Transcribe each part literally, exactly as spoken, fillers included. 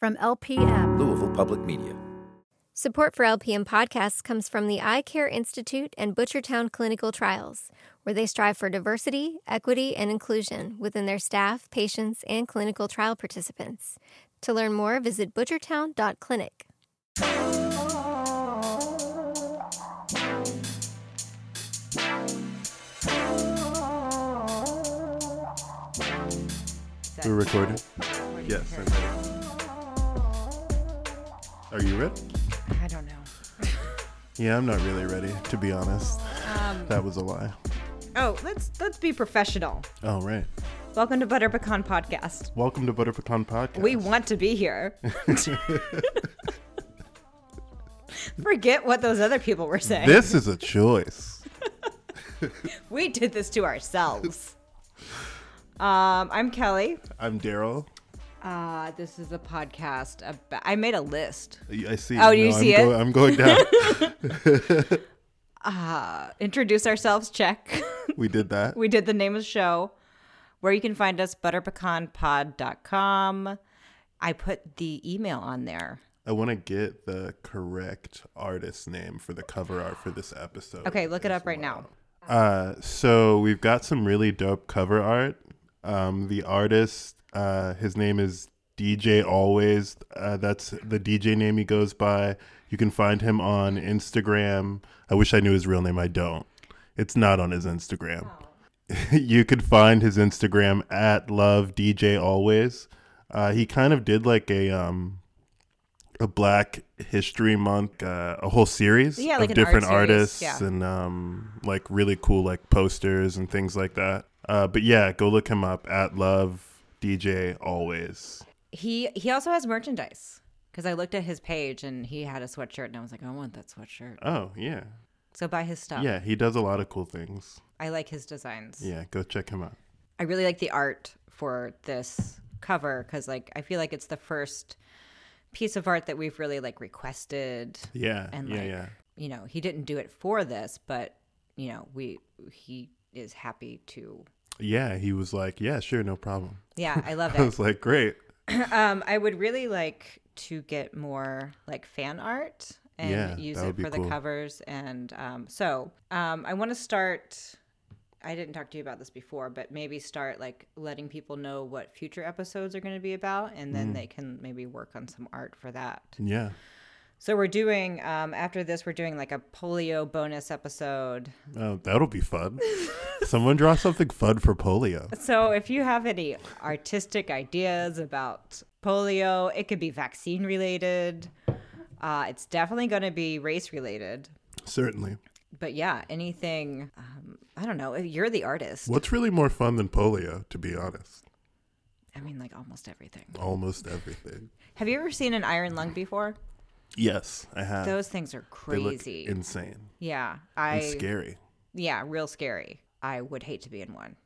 From L P M, Louisville Public Media. Support for L P M podcasts comes from the Eye Care Institute and Butchertown Clinical Trials, where they strive for diversity, equity, and inclusion within their staff, patients, and clinical trial participants. To learn more, visit butchertown dot clinic. We're recording? Yes, I'm ready. Are you ready? I don't know. Yeah, I'm not really ready, to be honest. Um, that was a lie. Oh, let's let's be professional. Oh, right. Welcome to Butter Pecan Podcast. Welcome to Butter Pecan Podcast. We want to be here. Forget what those other people were saying. This is a choice. We did this to ourselves. Um, I'm Kelly. I'm Daryl. Uh, this is a podcast about... I made a list. I see. Oh, do you no, see I'm it? Go- I'm going down. uh, introduce ourselves, check. We did that. We did the name of the show. Where you can find us, butter pecan pod dot com. I put the email on there. I want to get the correct artist name for the cover art for this episode. Okay, look it up right now. Uh, so we've got some really dope cover art. Um, the artist, uh, his name is D J Always. Uh, that's the D J name he goes by. You can find him on Instagram. I wish I knew his real name. I don't. It's not on his Instagram. Oh. You could find his Instagram at love D J Always. Uh, he kind of did like a um a Black History Month, uh, a whole series yeah, like of different art series. artists Yeah. and um like really cool like posters and things like that. Uh, but yeah, go look him up at love D J Always. He he also has merchandise because I looked at his page and he had a sweatshirt and I was like, I want that sweatshirt. Oh yeah, So buy his stuff. yeah, he does a lot of cool things. I like his designs. Yeah, go check him out. I really like the art for this cover because like I feel like it's the first piece of art that we've really like requested. Yeah, And yeah, like, yeah. you know, he didn't do it for this, but you know, we he is happy to. Yeah, he was like, yeah, sure, no problem. Yeah, I love I it. was like, great. um, I would really like to get more like fan art and Yeah, use that it would be for cool. the covers. And um, so um, I want to start. I didn't talk to you about this before, but maybe start like letting people know what future episodes are going to be about, and then Mm. they can maybe work on some art for that. Yeah. So we're doing um, after this, we're doing like a polio bonus episode. Oh, that'll be fun. Someone draw something fun for polio. So if you have any artistic ideas about polio, it could be vaccine related. Uh, it's definitely going to be race related. Certainly. But yeah, anything, um, I don't know. You're the artist. What's really more fun than polio, to be honest? I mean, like almost everything. Almost everything. Have you ever seen an iron lung before? Yes, I have. Those things are They look crazy. insane. Yeah. I, And scary. yeah, real scary. I would hate to be in one.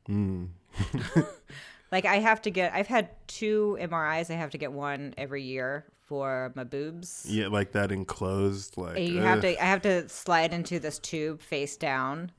Mm. Like I have to get, I've had two M R Is. I have to get one every year for my boobs. Yeah, like that enclosed, like You ugh. have to, I have to slide into this tube face down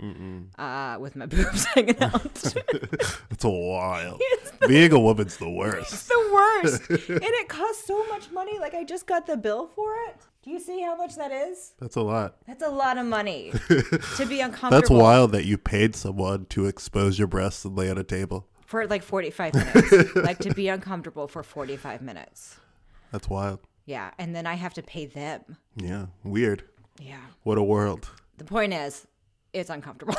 uh, with my boobs hanging out. It's a wild. Being a woman's the worst. It's the worst. And it costs so much money. Like I just got the bill for it. Do you see how much that is? That's a lot. That's a lot of money to be uncomfortable. That's wild that you paid someone to expose your breasts and lay on a table. For like forty-five minutes. Like to be uncomfortable for forty-five minutes. That's wild. Yeah. And then I have to pay them. Yeah, weird. Yeah. What a world. The point is, it's uncomfortable.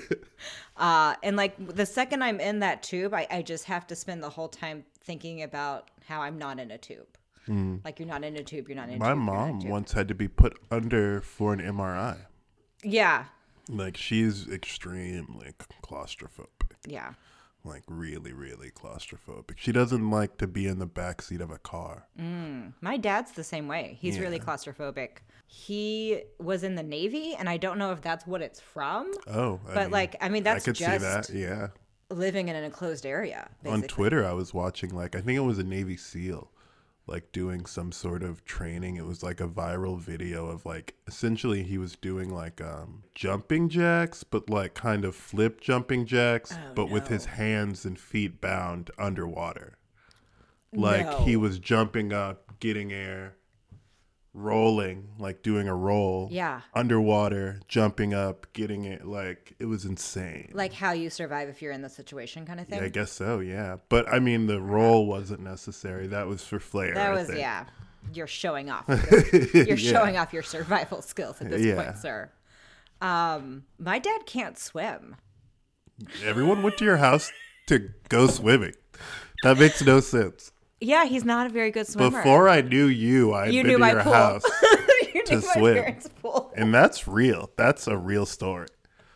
uh, and like the second I'm in that tube, I, I just have to spend the whole time thinking about how I'm not in a tube. Mm. Like you're not in a tube, you're not in a My tube. you're not in a mom tube. once had to be put under for an M R I. Yeah. Like she's extremely claustrophobic. Yeah. Like really, really claustrophobic. She doesn't like to be in the backseat of a car. Mm. My dad's the same way. He's Yeah. really claustrophobic. He was in the Navy, and I don't know if that's what it's from. Oh, I But mean, like, I mean, that's I could just see that. Yeah. living in an enclosed area. On basically. Twitter, I was watching like I think it was a Navy SEAL, like doing some sort of training. It was like a viral video of like essentially he was doing like um jumping jacks, but like kind of flip jumping jacks, Oh, but with no. his hands and feet bound underwater. Like No. he was jumping up, getting air, rolling, like doing a roll. Yeah. Underwater, jumping up, getting it. Like, it was insane. Like how you survive if you're in the situation kind of thing? Yeah, I guess so, yeah. But, I mean, the roll wasn't necessary. That was for flair. That I was, think. yeah. You're showing off. You're, you're Yeah. showing off your survival skills at this Yeah. point, sir. Um, my dad can't swim. Everyone went to your house to go swimming. That makes no sense. Yeah, he's not a very good swimmer. Before I knew you, I had You been knew to my your pool. house you to knew my swim. parents' pool. And that's real. That's a real story.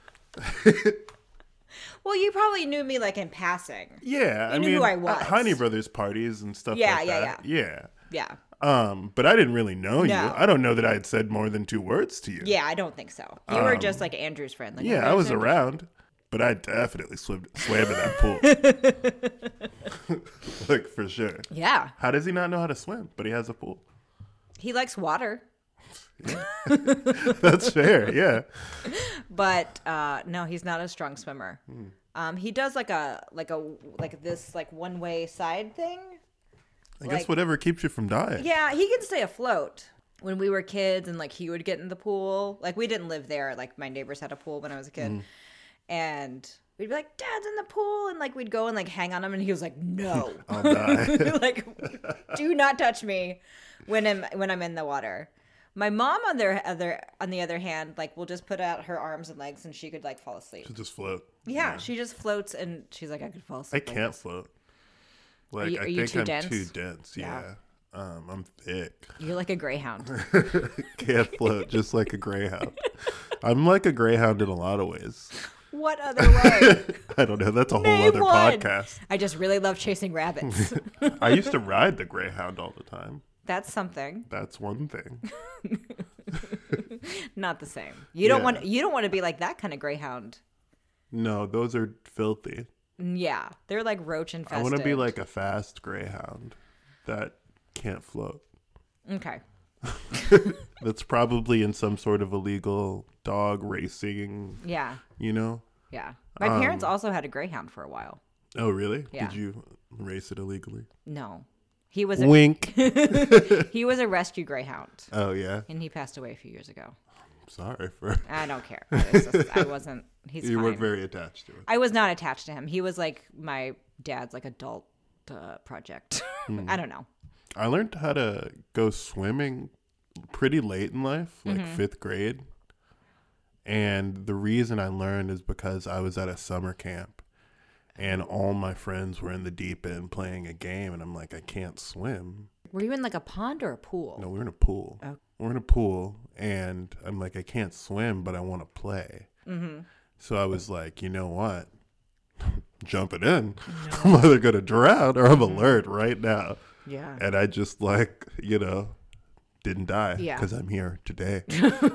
Well, you probably knew me like in passing. Yeah, You I knew mean, who I was. at Honey Brothers parties and stuff Yeah, like yeah, that. Yeah, Yeah. Um, but I didn't really know you. No. I don't know that I had said more than two words to you. Yeah, I don't think so. You were just like Andrew's friend. Like, Um, Yeah, oh, I was Andrew. around, but I definitely swam, swam in that pool. Like, for sure. Yeah. How does he not know how to swim, but he has a pool? He likes water. That's fair, yeah. But uh, no, he's not a strong swimmer. Hmm. Um, he does like a like a like this like one way side thing. I guess Like- whatever keeps you from dying. Yeah, he can stay afloat. When we were kids and like he would get in the pool, like we didn't live there. Like my neighbors had a pool when I was a kid, Mm. and we'd be like, "Dad's in the pool," and like we'd go and like hang on him, and he was like, "No, I'll die. like do not touch me when I'm when I'm in the water." My mom on their other on the other hand, like will just put out her arms and legs, and she could like fall asleep. To just float. Yeah, she just floats, and she's like, "I could fall I asleep." like can't this." float. Like, you- I are you think too I'm dense? too dense. Yeah. Yeah. Um, I'm thick. You're like a greyhound. Can't float, just like a greyhound. I'm like a greyhound in a lot of ways. What other way? I don't know. That's a whole Name other one. podcast. I just really love chasing rabbits. I used to ride the greyhound all the time. That's something. That's one thing. Not the same. You don't Yeah. want you don't want to be like that kind of greyhound. No, those are filthy. Yeah, they're like roach infested. I want to be like a fast greyhound that can't float. okay. That's probably in some sort of illegal dog racing, Yeah, you know? yeah. My Um, parents also had a greyhound for a while. Oh, really? Yeah. Did you race it illegally? No, he was a Wink. he was a rescue greyhound, Oh, yeah. and he passed away a few years ago. Sorry for. I don't care. It's just, I wasn't. He's You fine. weren't very attached to it. I was not attached to him. He was like my dad's like adult uh, project. Hmm. I don't know. I learned how to go swimming pretty late in life, like Mm-hmm. fifth grade. And the reason I learned is because I was at a summer camp and all my friends were in the deep end playing a game. And I'm like, I can't swim. Were you in like a pond or a pool? No, we're in a pool. Oh. We're in a pool. And I'm like, I can't swim, but I want to play. Mm-hmm. So I was like, you know what? Jumping in. I'm either going to drown or I'm Mm-hmm. alert right now. Yeah. And I just like, you know, didn't die Yeah. because I'm here today.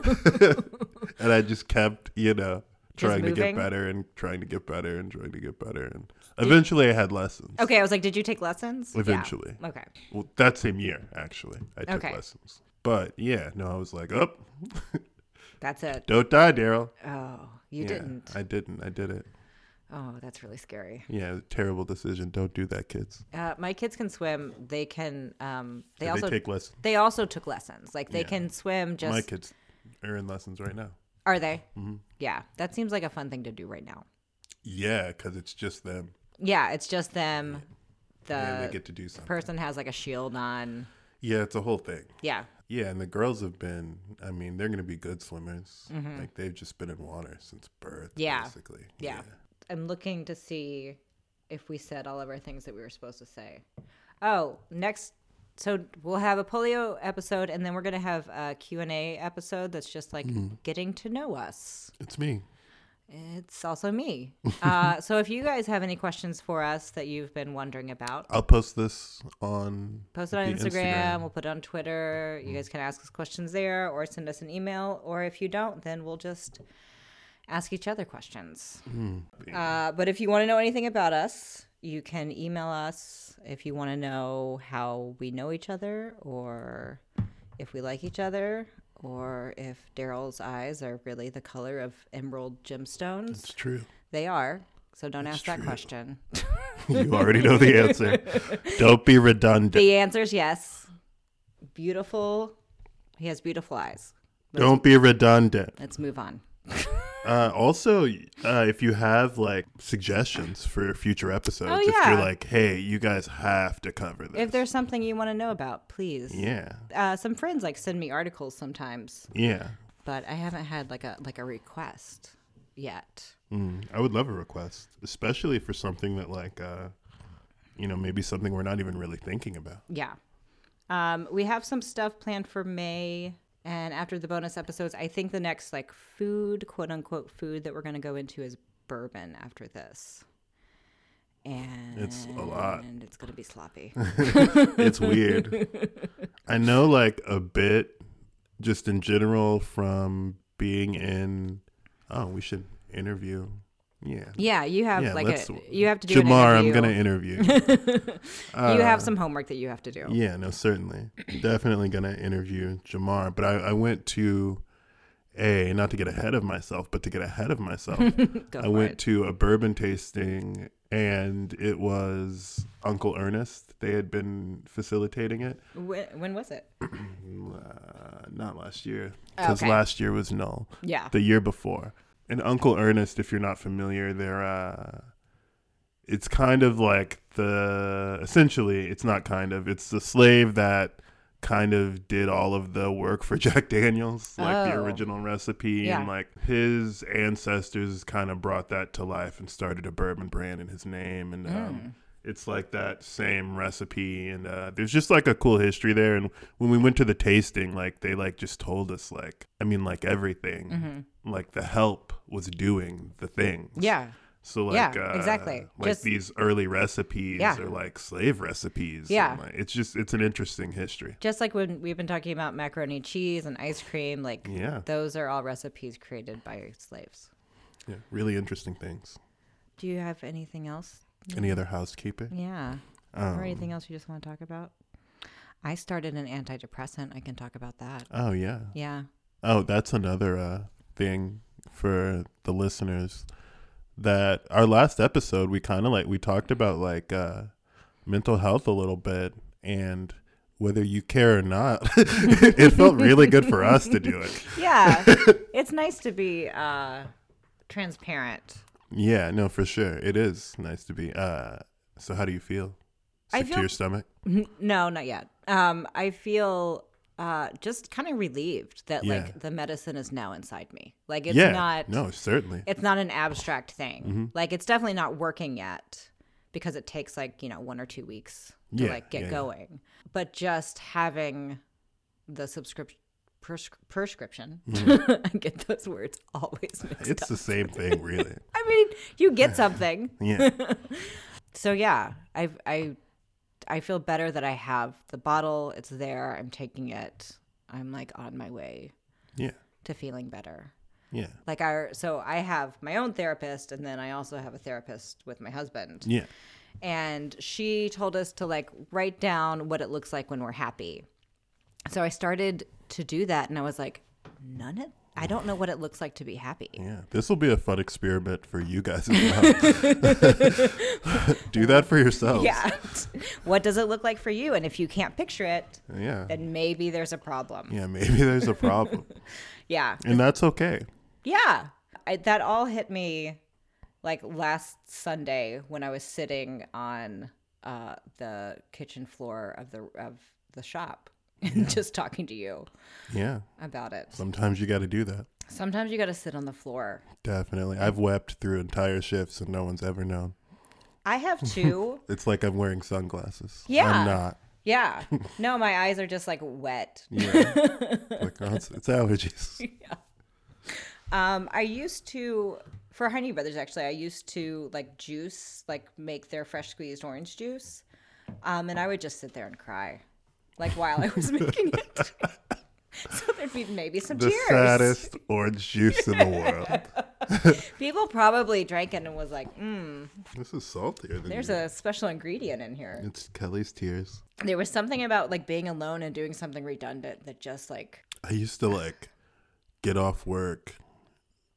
And I just kept, you know, trying to get moving? better and trying to get better and trying to get better. And eventually I had lessons. Okay, I was like, did you take lessons? Yeah. Eventually. Okay. Well, that same year, actually, I took Okay. lessons. But yeah, no, I was like, oh, That's it. don't die, Daryl. Oh, you Yeah, didn't. I didn't. I did it. Oh, that's really scary. Yeah, terrible decision. Don't do that, kids. Uh, my kids can swim. They can. Um, they Did also they take lessons? they also took lessons. Like they Yeah. can swim. Just My kids are in lessons right now. are they? Mm-hmm. Yeah, that seems like a fun thing to do right now. Yeah, because it's just them. Yeah, it's just them. The and they get to do something. person has like a shield on. Yeah, it's a whole thing. Yeah. Yeah, and the girls have been, I mean, they're going to be good swimmers. Mm-hmm. Like, they've just been in water since birth, Yeah. basically. Yeah. I'm looking to see if we said all of our things that we were supposed to say. Oh, next. So we'll have a polio episode, and then we're going to have a Q and A episode that's just like Mm-hmm. getting to know us. It's me. It's also me. uh, so if you guys have any questions for us that you've been wondering about, I'll post this on post it on the Instagram. We'll put it on Twitter. You guys can ask us questions there or send us an email. Or if you don't, then we'll just ask each other questions. Uh, but if you want to know anything about us, you can email us if you want to know how we know each other or if we like each other or if Daryl's eyes are really the color of emerald gemstones. It's true. They are. So don't ask that true. question. You already know the answer. Don't be redundant. The answer is yes. beautiful. He has beautiful eyes. Let's, Don't be redundant. Let's move on. Uh, also, uh, if you have like suggestions for future episodes, Oh, if yeah. you're like, hey, you guys have to cover this. If there's something you want to know about, please. yeah, Uh, some friends like send me articles sometimes, yeah. but I haven't had like a like a request yet. Mm, I would love a request, especially for something that like, uh, you know, maybe something we're not even really thinking about. Yeah. Um, we have some stuff planned for May. And after the bonus episodes, I think the next like food, quote unquote food that we're going to go into is bourbon after this. And It's a lot. And it's going to be sloppy. It's weird. I know like a bit just in general from being in, oh, we should interview. Yeah. Yeah, you have Yeah, like let's- a, you have to do Jamar, an I'm interview. going to interview. you have some homework that you have to do. Yeah, no, certainly. Definitely going to interview Jamar. But I, I went to a, not to get ahead of myself, but to get ahead of myself. Go I for went it. to a bourbon tasting and it was Uncle Ernest. They had been facilitating it. When, when was it? Uh, not last year, because Okay. last year was null. Yeah. The year before. And Uncle Ernest, if you're not familiar, they're uh, it's kind of like the essentially it's not kind of it's the slave that kind of did all of the work for Jack Daniels, like the Oh. original recipe, Yeah. and like his ancestors kind of brought that to life and started a bourbon brand in his name, and um, Mm. it's like that same recipe, and uh, there's just like a cool history there. And when we went to the tasting, like they like just told us like I mean like everything, Mm-hmm. like the help was doing the things. Yeah. So like Yeah, uh, exactly. like Just- these early recipes Yeah. are like slave recipes. Yeah. and, like, it's just it's an interesting history. Just like when we've been talking about macaroni cheese and ice cream, like Yeah. those are all recipes created by slaves. Yeah, really interesting things. Do you have anything else? Any other housekeeping? Yeah. Um, or anything else you just want to talk about? I started an antidepressant. I can talk about that. Oh yeah. Yeah. Oh, that's another uh, thing for the listeners. That our last episode, we kind of like we talked about like uh, mental health a little bit, and whether you care or not, it felt really good for us to do it. Yeah. It's nice to be uh, transparent. Yeah, no, for sure, it is nice to be. Uh, so, how do you feel? I Sick feel- to your stomach? No, not yet. Um, I feel uh, just kind of relieved that Yeah. like the medicine is now inside me. Like it's yeah, not. no, certainly. It's not an abstract thing. Mm-hmm. Like it's definitely not working yet because it takes like, you know, one or two weeks to Yeah, like get yeah, yeah. going. But just having the subscription pres- prescription, I get those words always mixed Mm-hmm. It's up. the same thing, really. I mean, you get something. Yeah, So yeah, I I I feel better that I have the bottle. It's there. I'm taking it. I'm like on my way yeah, to feeling better. yeah, Like our so I have my own therapist, and then I also have a therapist with my husband. yeah. And she told us to like write down what it looks like when we're happy. So I started to do that, and I was like, none of I don't know what it looks like to be happy. Yeah, this will be a fun experiment for you guys as well. Do that for yourselves. Yeah. What does it look like for you? And if you can't picture it, Yeah. then maybe there's a problem. Yeah, maybe there's a problem. Yeah. And that's okay. Yeah. I, that all hit me like last Sunday when I was sitting on uh, the kitchen floor of the of the shop and just talking to you Yeah. about it. Sometimes you got to do that. Sometimes you got to sit on the floor. Definitely. I've wept through entire shifts and no one's ever known. I have two. It's like I'm wearing sunglasses. Yeah. I'm not. Yeah. No, my eyes are just like wet. Yeah. Like, oh, it's, it's allergies. Um, I used to, for Honey Brothers, actually, I used to like juice, like make their fresh squeezed orange juice. Um, and I would just sit there and cry, like while I was making it. So there'd be maybe some The tears. saddest orange juice in the world. People probably drank it and was like, mm, This is saltier than there's you. a special ingredient in here. It's Kelly's tears. There was something about like being alone and doing something redundant that just like, I used to like get off work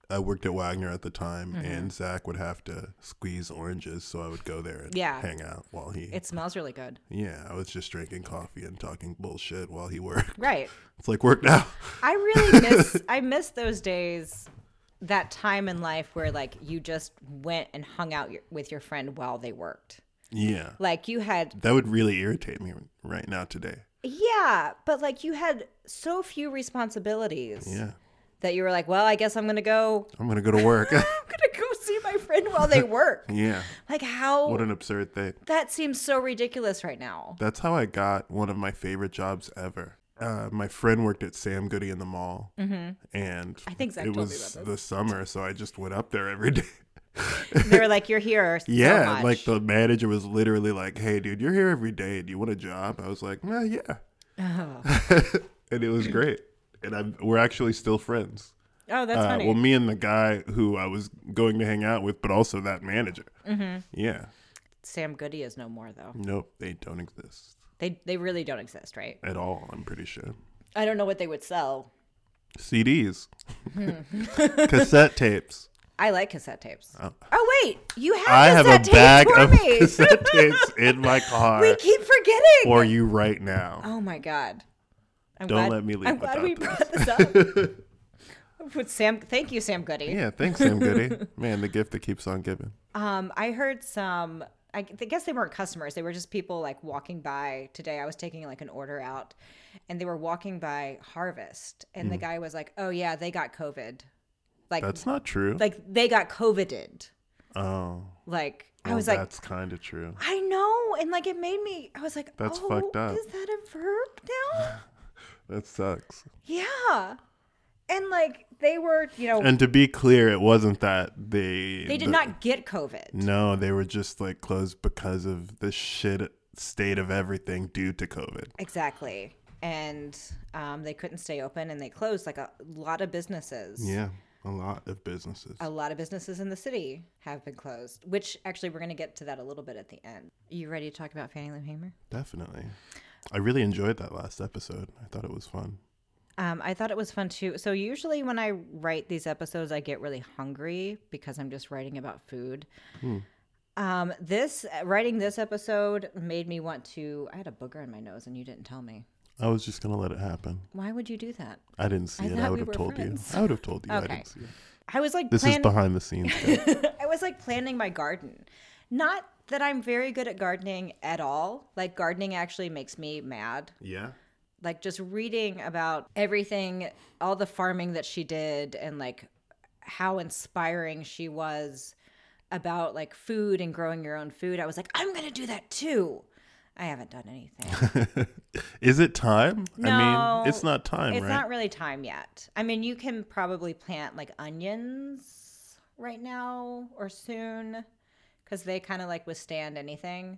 I worked at Wagner at the time, Mm-hmm. and Zach would have to squeeze oranges, so I would go there and Yeah. hang out while he. It smells really good. Yeah, I was just drinking coffee and talking bullshit while he worked. Right. It's like work now. I really miss I miss those days, that time in life where like you just went and hung out your, with your friend while they worked. Yeah, Like you had that would really irritate me right now today. yeah, but like you had so few responsibilities Yeah, that you were like, well, I guess I'm gonna go. I'm gonna go to work. I'm gonna go see my friend while they work. Yeah, Like how what an absurd thing. that seems so ridiculous right now. That's how I got one of my favorite jobs ever. Uh, my friend worked at Sam Goody in the mall, mm-hmm. and I think Zach it told me was about the summer, so I just went up there every day. They were like, you're here. So Yeah, much. like the manager was literally like, "Hey, dude, you're here every day. Do you want a job?" I was like, "Nah, yeah," Oh, and it was great. And I'm, we're actually still friends. oh that's Uh, funny. well, me and the guy who I was going to hang out with, but also that manager. Mm-hmm. Yeah. Sam Goody is no more though. Nope, they don't exist They they really don't exist, right? at all. I'm pretty sure. I don't know what they would sell. C Ds, cassette tapes. I like cassette tapes. Oh. Oh wait, you have I have a cassette tapes bag for of me. cassette tapes in my car We keep forgetting. for you right now. Oh my god. I'm Don't glad, let me leave I'm glad we without brought this up. With Sam, thank you, Sam Goody. Yeah, thanks, Sam Goody. Man, the gift that keeps on giving. Um, I heard some. I guess they weren't customers. They were just people like walking by today. I was taking like an order out, and they were walking by Harvest, and the guy was like, "Oh yeah, they got COVID." Like That's not true. like they got COVIDed. oh, Like I well, was like, that's kind of true. I know, and like it made me. I was like, That's oh, fucked up. Is that a verb now? That sucks. Yeah, and like they were, you know, And to be clear, it wasn't that they they did the- not get COVID. No, they were just like closed because of the shit state of everything due to COVID. Exactly. And um, they couldn't stay open, and they closed like a lot of businesses. Yeah, a lot of businesses. A lot of businesses in the city have been closed, which actually we're going to get to that a little bit at the end. Are you ready to talk about Fannie Lou Hamer? Definitely. I really enjoyed that last episode. I thought it was fun. Um, I thought it was fun too. So usually when I write these episodes, I get really hungry because I'm just writing about food. Hmm. Um, this writing this episode made me want to. I had a booger in my nose, and you didn't tell me. I was just going to let it happen. Why would you do that? I didn't see I it. thought I would we have were told friends. you. I would have told you. I Okay. didn't see it. I was like, This plan- is behind the scenes stuff. I was like planning my garden. Not that I'm very good at gardening at all. Like gardening actually makes me mad. Yeah. Like just reading about everything, all the farming that she did, and like how inspiring she was about like food and growing your own food. I was like, I'm going to do that too. I haven't done anything. Is it time? No, I mean, it's not time, It's right? not really time yet. I mean, you can probably plant like onions right now or soon because they kind of like withstand anything.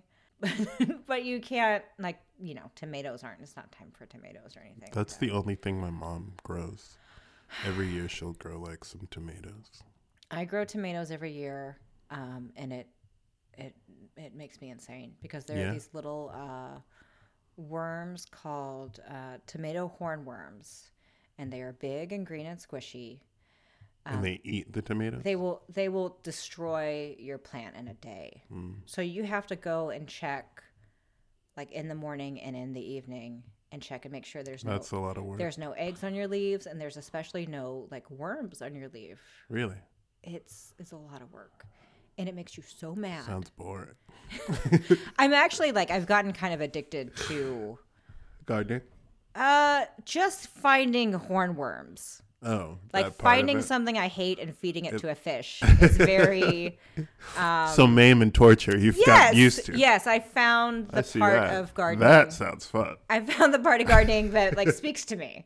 But you can't, like, you know, tomatoes aren't, it's not time for tomatoes or anything. That's like the only thing my mom grows. Every year she'll grow like some tomatoes. that. I grow tomatoes every year, um, and it it it makes me insane because there Yeah. are these little uh, worms called uh, tomato hornworms, and they are big and green and squishy. And they eat the tomatoes? They will they will destroy your plant in a day. Mm. So you have to go and check, like in the morning and in the evening, and check and make sure there's no That's a lot of work. there's no eggs on your leaves, and there's especially no like worms on your leaf. Really? It's it's a lot of work, and it makes you so mad. Sounds boring. I'm actually like I've gotten kind of addicted to Gardening? uh just finding hornworms. Oh. Like that part of finding it? something I hate and feeding it, to a fish is very So maim and torture you've yes, got used to. yes. I found I the see part that. of gardening. That sounds fun. I found the part of gardening that like speaks to me.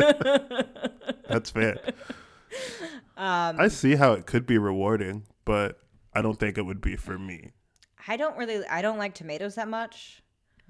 That's fair. Um, I see how it could be rewarding, but I don't think it would be for me. I don't really. I don't like tomatoes that much.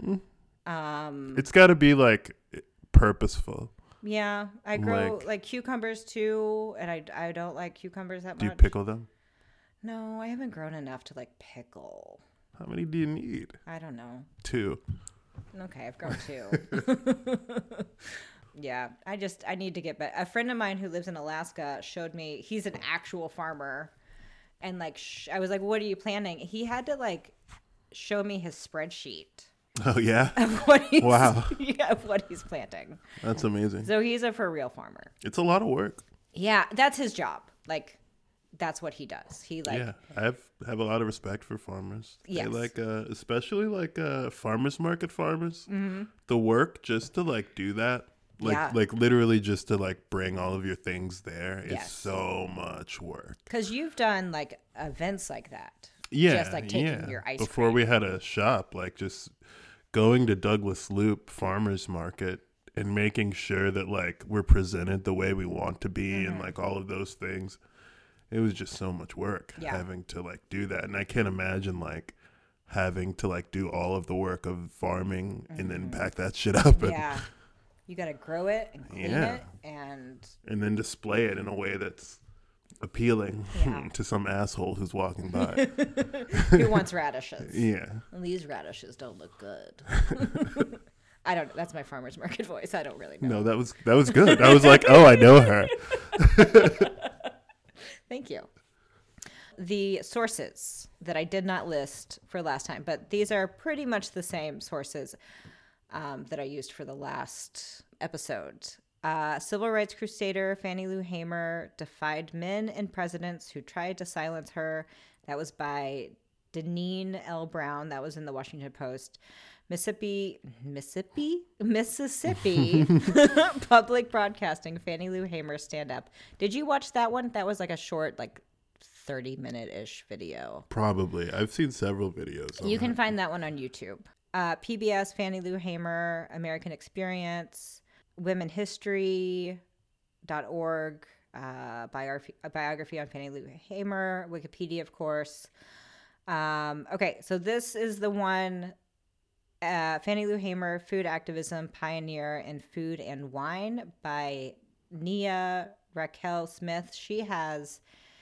Um, It's got to be like purposeful. yeah, I grow Like- like, cucumbers too, and I, I don't like cucumbers that Do you much. pickle them? No, I haven't grown enough to like pickle. How many do you need? I don't know. Two. Okay, I've grown two. Yeah, I just I need to get back. A friend of mine who lives in Alaska showed me. He's an actual farmer, and like sh- I was like, "What are you planting?" He had to like show me his spreadsheet Oh yeah. of what he's Wow. yeah, of what he's planting. That's amazing. So he's a for real farmer. It's a lot of work. Yeah, that's his job. Like that's what he does. He like yeah, I have have a lot of respect for farmers. Yes. They like, uh, especially like uh, farmers market farmers. Mm-hmm. The work just to like do that, like Yeah. like literally just to like bring all of your things there is Yes. so much work. because you've done like events like that. Yeah, just like taking yeah. your ice Before cream. we had a shop, like just going to Douglas Loop Farmers Market and making sure that like we're presented the way we want to be Mm-hmm. and like all of those things. It was just so much work Yeah. having to like do that. And I can't imagine like having to like do all of the work of farming and then pack that shit up and, Yeah, you got to grow it and clean Yeah. it and and then display it in a way that's appealing Yeah. to some asshole who's walking by. who wants radishes? Yeah. These radishes don't look good. I don't. That's my farmer's market voice. I don't really know. No, that was that was good. I was like, oh, I know her. Thank you. The sources that I did not list for last time, but these are pretty much the same sources um, that I used for the last episode. Uh, Civil rights crusader Fannie Lou Hamer defied men and presidents who tried to silence her. That was by Deneen L. Brown. That was in the Washington Post. Mississippi, Mississippi, Mississippi Public Broadcasting, Fannie Lou Hamer stand up. Did you watch that one? That was like a short, like thirty minute ish video. Probably. I've seen several videos. on You can that. find that one on YouTube. Uh, P B S, Fannie Lou Hamer, American Experience, women history dot org, uh, biography, a biography on Fannie Lou Hamer, Wikipedia, of course. Um, okay, so this is the one. Uh, Fannie Lou Hamer, Food Activism Pioneer in Food and Wine by Nia Raquel Smith. She has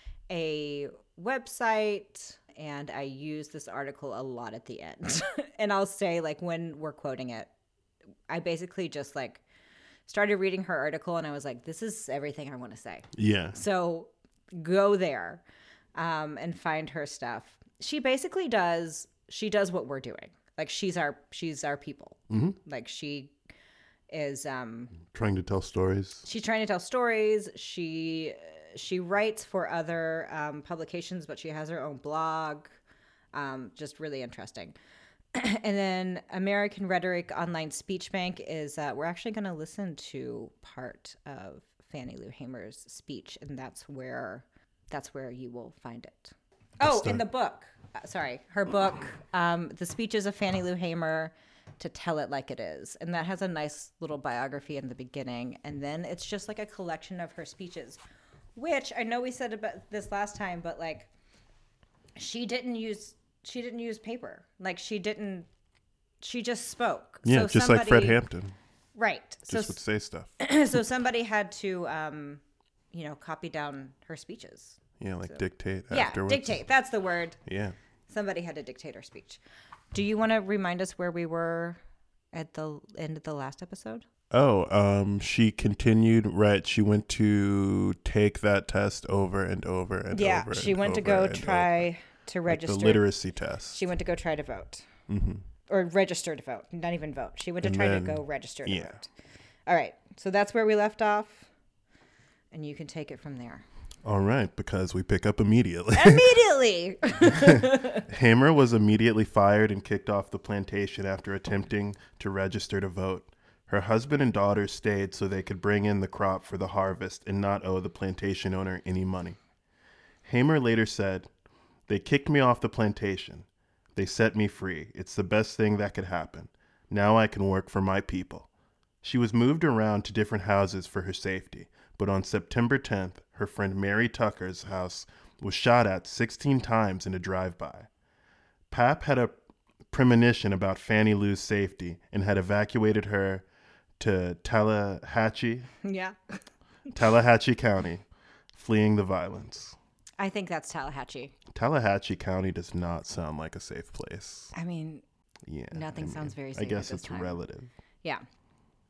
a website, and I use this article a lot at the end. And I'll say, like, when we're quoting it, I basically just, like, started reading her article, and I was like, this is everything I want to say. Yeah. So go there um, and find her stuff. She basically does, she does what we're doing. Like she's our she's our people. Mm-hmm. Like she is um Trying to tell stories. she's trying to tell stories. She she writes for other um, publications, but she has her own blog. Um, just really interesting. And then American Rhetoric Online Speech Bank is uh, we're actually going to listen to part of Fannie Lou Hamer's speech, and that's where that's where you will find it. Oh, in the book. Uh, sorry, her book, um, The Speeches of Fannie Lou Hamer, To Tell It Like It Is. And that has a nice little biography in the beginning. And then it's just like a collection of her speeches, which I know we said about this last time, but like she didn't use she didn't use paper. Like she didn't she just spoke. Yeah, so just somebody, like Fred Hampton. Right. Just so would say stuff. so somebody had to um, you know, copy down her speeches. Yeah, like dictate Yeah, afterwards. dictate. That's the word. Yeah. Somebody had to dictate her speech. Do you want to remind us where we were at the end of the last episode? Oh, um, she continued, right. She went to take that test over and over and Yeah, over. she and went to over go and try over. to Like register. the literacy test. She went to go try to vote. Mm-hmm. Or register to vote. Not even vote. She went to And try then- to go register to yeah. vote. All right. So that's where we left off. And you can take it from there. All right, because we pick up immediately. Immediately. Hamer was immediately fired and kicked off the plantation after attempting to register to vote. Her husband and daughters stayed so they could bring in the crop for the harvest and not owe the plantation owner any money. Hamer later said, "They kicked me off the plantation. They set me free. It's the best thing that could happen. Now I can work for my people." She was moved around to different houses for her safety, but on September tenth, her friend Mary Tucker's house was shot at sixteen times in a drive-by. Pap had a premonition about Fannie Lou's safety and had evacuated her to Tallahatchie, Yeah. Tallahatchie County, fleeing the violence. I think that's Tallahatchie. Tallahatchie County does not sound like a safe place. I mean, Yeah. Nothing I mean, sounds very I safe guess at this it's time. relative. yeah.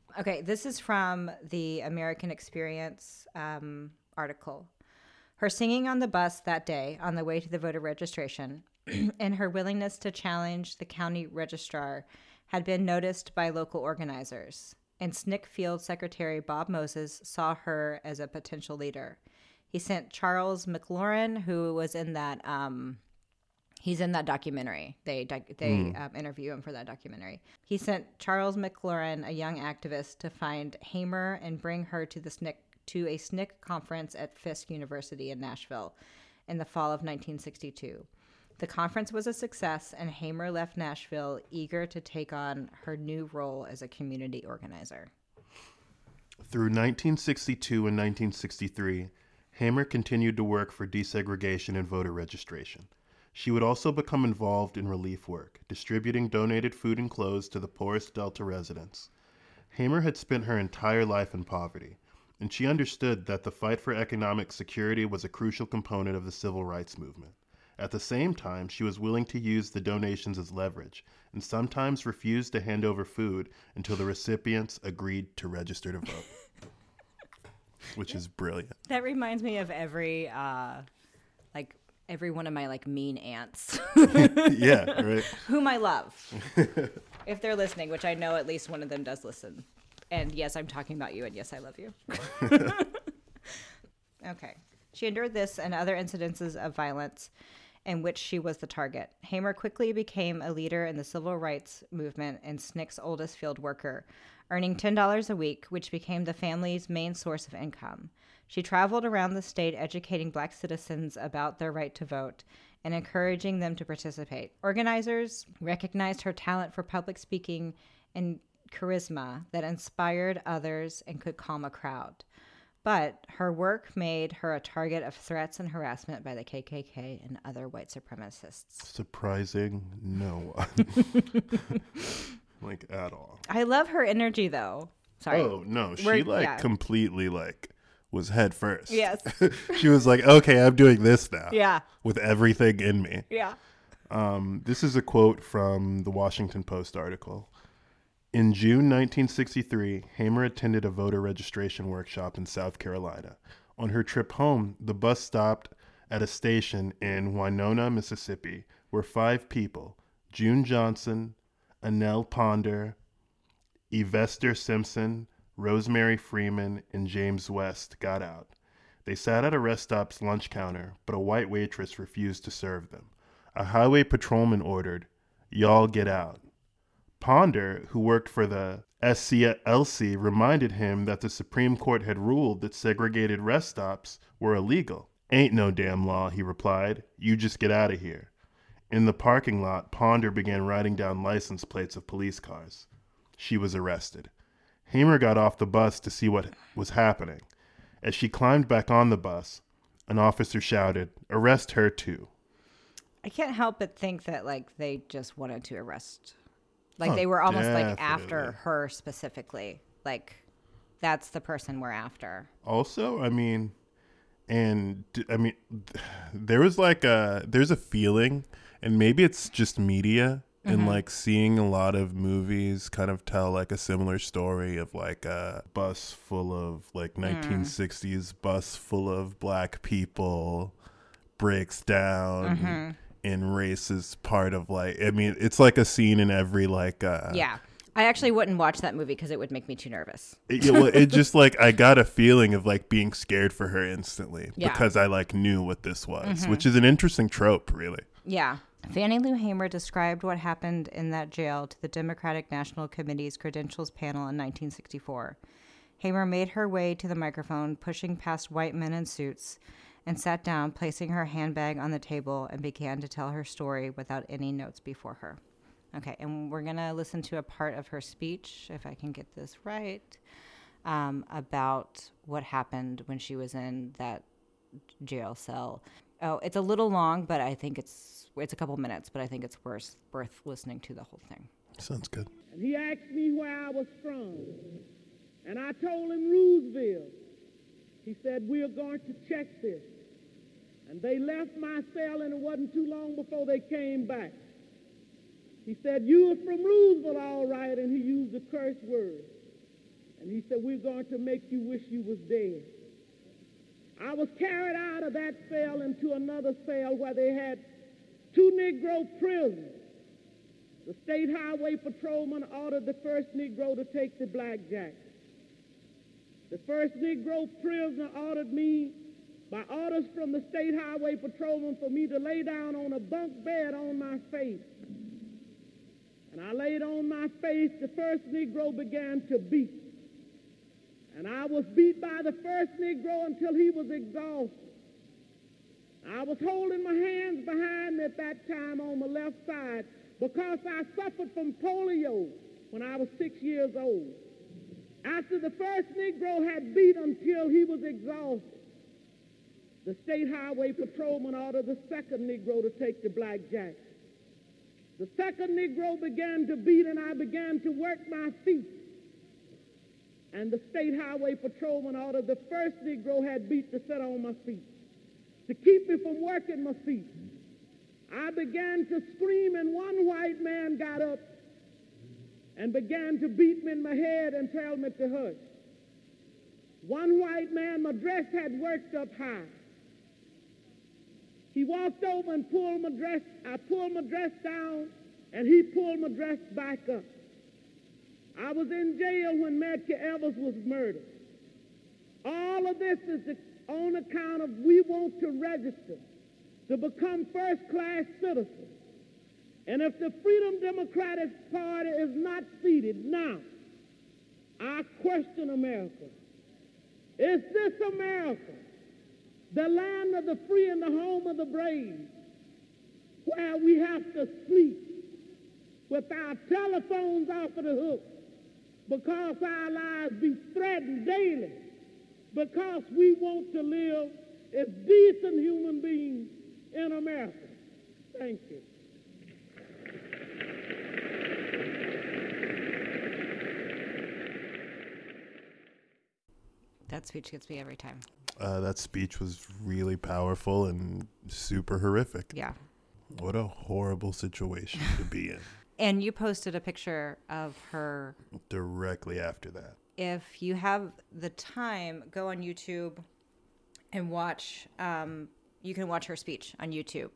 Okay, this is from the American Experience um, article. Her singing on the bus that day on the way to the voter registration and her willingness to challenge the county registrar had been noticed by local organizers, and S N C C Field Secretary Bob Moses saw her as a potential leader. He sent Charles McLaurin, who was in that, um, he's in that documentary. They they mm. um, interview him for that documentary. He sent Charles McLaurin, a young activist, to find Hamer and bring her to the S N C C to a S N C C conference at Fisk University in Nashville in the fall of nineteen sixty-two. The conference was a success, and Hamer left Nashville eager to take on her new role as a community organizer. Through nineteen sixty-two and nineteen sixty-three, Hamer continued to work for desegregation and voter registration. She would also become involved in relief work, distributing donated food and clothes to the poorest Delta residents. Hamer had spent her entire life in poverty, and she understood that the fight for economic security was a crucial component of the civil rights movement. At the same time, she was willing to use the donations as leverage, and sometimes refused to hand over food until the recipients agreed to register to vote. Which is brilliant. That reminds me of every, uh, like, every one of my, like, mean aunts. Yeah, right. Whom I love. If they're listening, which I know at least one of them does listen. And yes, I'm talking about you, and yes, I love you. Okay. She endured this and other incidences of violence in which she was the target. Hamer quickly became a leader in the civil rights movement and S N C C's oldest field worker, earning ten dollars a week, which became the family's main source of income. She traveled around the state educating black citizens about their right to vote and encouraging them to participate. Organizers recognized her talent for public speaking and charisma that inspired others and could calm a crowd. But her work made her a target of threats and harassment by the K K K and other white supremacists. Surprising no one. Like, at all. I love her energy, though. Sorry. Oh, no. She, We're, like, yeah. completely, like, was head first. Yes. She was like, okay, I'm doing this now. Yeah. With everything in me. Yeah. Um, this is a quote from the Washington Post article. In June nineteen sixty-three, Hamer attended a voter registration workshop in South Carolina. On her trip home, the bus stopped at a station in Winona, Mississippi, where five people, June Johnson, Annelle Ponder, Evester Simpson, Rosemary Freeman, and James West, got out. They sat at a rest stop's lunch counter, but a white waitress refused to serve them. A highway patrolman ordered, "Y'all get out." Ponder, who worked for the S C L C, reminded him that the Supreme Court had ruled that segregated rest stops were illegal. "Ain't no damn law," he replied. "You just get out of here." In the parking lot, Ponder began writing down license plates of police cars. She was arrested. Hamer got off the bus to see what was happening. As she climbed back on the bus, an officer shouted, "Arrest her too." I can't help but think that, like, they just wanted to arrest. Like, Oh, they were almost, definitely. like, after her specifically. Like, that's the person we're after. Also, I mean, and I mean, there was like a, there's a feeling, and maybe it's just media, and Mm-hmm. like seeing a lot of movies kind of tell like a similar story of like a bus full of like nineteen sixties bus full of black people breaks down. Mm-hmm. And race is part of like, I mean, it's like a scene in every like, uh, Yeah. I actually wouldn't watch that movie because it would make me too nervous. It, yeah, well, it just like, I got a feeling of like being scared for her instantly Yeah. because I like knew what this was, Mm-hmm. which is an interesting trope, really. Yeah. Fannie Lou Hamer described what happened in that jail to the Democratic National Committee's credentials panel in nineteen sixty-four. Hamer made her way to the microphone, pushing past white men in suits, and sat down, placing her handbag on the table, and began to tell her story without any notes before her. Okay, and we're going to listen to a part of her speech, if I can get this right, um, about what happened when she was in that jail cell. Oh, it's a little long, but I think it's it's a couple minutes, but I think it's worth, worth listening to the whole thing. Sounds good. And he asked me where I was from, and I told him Roosevelt. He said, "We're going to check this." And they left my cell, and it wasn't too long before they came back. He said, "You are from Roosevelt, all right," and he used a curse word. And he said, we're going to make you wish you was dead. I was carried out of that cell into another cell where they had two Negro prisoners. The state highway patrolman ordered the first Negro to take the blackjack. The first Negro prisoner ordered me, by orders from the state highway patrolman, for me to lay down on a bunk bed on my face. And I laid on my face. The first Negro began to beat. And I was beat by the first Negro until he was exhausted. I was holding my hands behind me at that time on the left side because I suffered from polio when I was six years old. After the first Negro had beat until he was exhausted, the state highway patrolman ordered the second Negro to take the blackjack. The second Negro began to beat, and I began to work my feet. And the state highway patrolman ordered the first Negro had beat to sit on my feet, to keep me from working my feet. I began to scream, and one white man got up and began to beat me in my head and tell me to hush. One white man, my dress had worked up high. He walked over and pulled my dress. I pulled my dress down, and he pulled my dress back up. I was in jail when Medgar Evers was murdered. All of this is on account of we want to register to become first-class citizens. And if the Freedom Democratic Party is not seated now, I question America. Is this America, the land of the free and the home of the brave, where we have to sleep with our telephones off of the hook because our lives be threatened daily, because we want to live as decent human beings in America? Thank you. That speech gets me every time. Uh, that speech was really powerful and super horrific. Yeah. What a horrible situation to be in. And you posted a picture of her. Directly after that. If you have the time, go on YouTube and watch. Um, you can watch her speech on YouTube.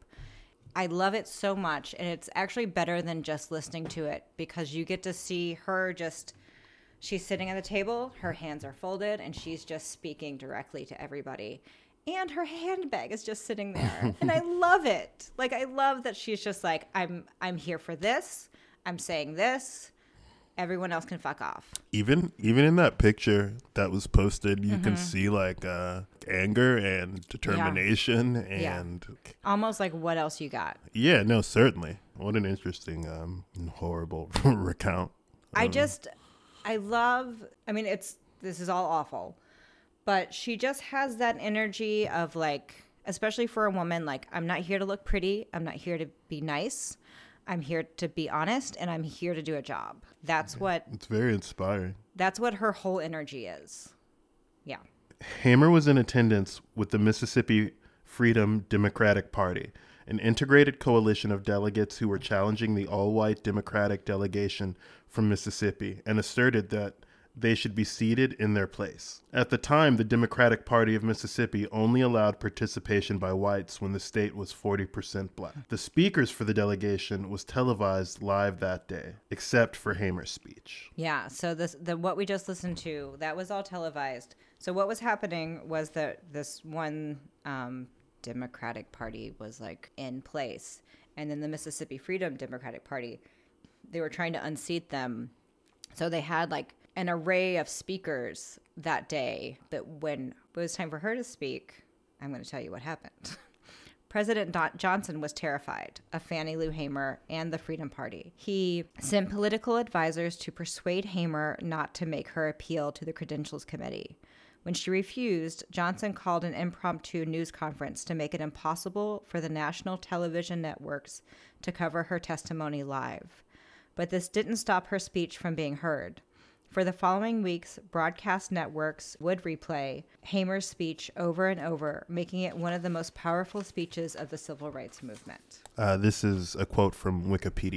I love it so much. And it's actually better than just listening to it because you get to see her just... She's sitting at the table, her hands are folded, and she's just speaking directly to everybody. And her handbag is just sitting there. And I love it. Like, I love that she's just like, I'm I'm here for this. I'm saying this. Everyone else can fuck off. Even even in that picture that was posted, you mm-hmm. can see like uh, anger and determination yeah. and... Yeah. Almost like, what else you got? Yeah, no, certainly. What an interesting, um, horrible recount. I um, just... I love, I mean, it's, this is all awful, but she just has that energy of like, especially for a woman, like, I'm not here to look pretty. I'm not here to be nice. I'm here to be honest, and I'm here to do a job. That's what. It's very inspiring. That's what her whole energy is. Yeah. Hamer was in attendance with the Mississippi Freedom Democratic Party, an integrated coalition of delegates who were challenging the all-white Democratic delegation from Mississippi and asserted that they should be seated in their place. At the time, the Democratic Party of Mississippi only allowed participation by whites when the state was forty percent black. The speakers for the delegation was televised live that day, except for Hamer's speech. Yeah, so this the what we just listened to, that was all televised. So what was happening was that this one um, Democratic Party was like in place, and then the Mississippi Freedom Democratic Party, they were trying to unseat them. So they had like an array of speakers that day, that when it was time for her to speak, I'm going to tell you what happened. President Don- Johnson was terrified of Fannie Lou Hamer and the Freedom Party. He sent political advisors to persuade Hamer not to make her appeal to the Credentials Committee. When she refused, Johnson called an impromptu news conference to make it impossible for the national television networks to cover her testimony live. But this didn't stop her speech from being heard. For the following weeks, broadcast networks would replay Hamer's speech over and over, making it one of the most powerful speeches of the civil rights movement. Uh, this is a quote from Wikipedia.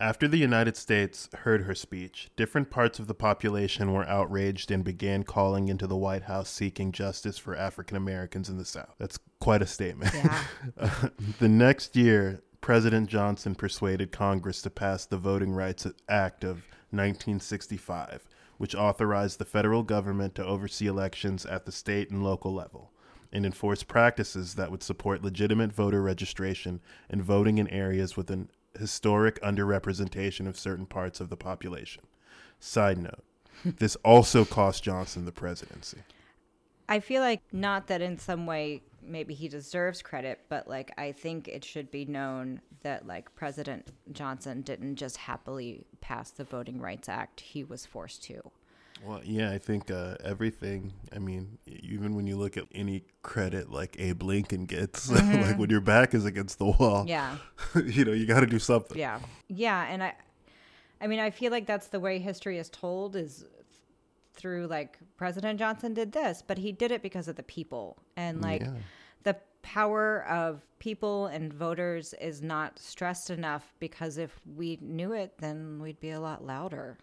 After the United States heard her speech, different parts of the population were outraged and began calling into the White House seeking justice for African Americans in the South. That's quite a statement. Yeah. uh, the next year, President Johnson persuaded Congress to pass the Voting Rights Act of nineteen sixty-five, which authorized the federal government to oversee elections at the state and local level and enforce practices that would support legitimate voter registration and voting in areas with an historic underrepresentation of certain parts of the population. Side note, this also cost Johnson the presidency. I feel like, not that in some way maybe he deserves credit, but like I think it should be known that like President Johnson didn't just happily pass the Voting Rights Act. He was forced to. Well, yeah, I think uh, everything, I mean, even when you look at any credit like Abe Lincoln gets, mm-hmm. like when your back is against the wall, yeah, you know, you got to do something. Yeah. Yeah. And I, I mean, I feel like that's the way history is told, is through like President Johnson did this, but he did it because of the people. And like yeah. the power of people and voters is not stressed enough, because if we knew it, then we'd be a lot louder,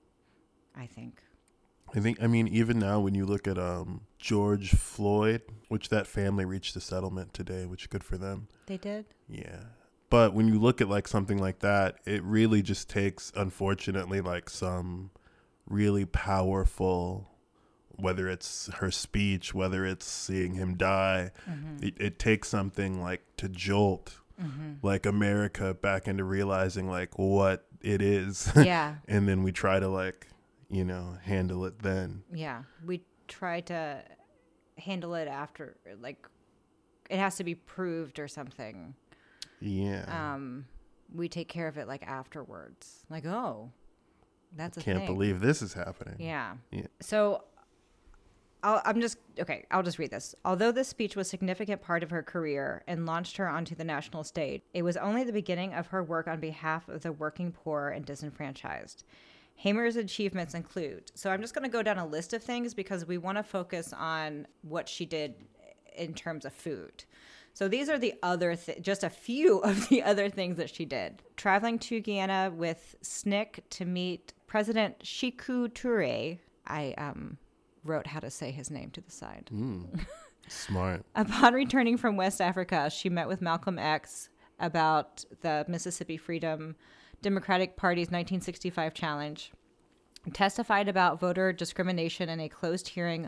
I think. I think, I mean, even now when you look at um, George Floyd, which that family reached a settlement today, which is good for them. They did? Yeah. But when you look at like something like that, it really just takes, unfortunately, like some really powerful, whether it's her speech, whether it's seeing him die, mm-hmm. it, it takes something like to jolt mm-hmm. like America back into realizing like what it is. Yeah. And then we try to like, you know, handle it then. Yeah. We try to handle it after, like, it has to be proved or something. Yeah. Um, we take care of it, like, afterwards. Like, oh, that's a Can't thing. believe this is happening. Yeah. Yeah. So I'll, I'm just, okay, I'll just read this. Although this speech was a significant part of her career and launched her onto the national stage, it was only the beginning of her work on behalf of the working poor and disenfranchised. Hamer's achievements include, so I'm just going to go down a list of things because we want to focus on what she did in terms of food. So these are the other, th- just a few of the other things that she did. Traveling to Guyana with S N C C to meet President Sékou Touré. I um, wrote how to say his name to the side. Mm, smart. Upon returning from West Africa, she met with Malcolm X about the Mississippi Freedom Democratic Party's nineteen sixty-five challenge, testified about voter discrimination in a closed hearing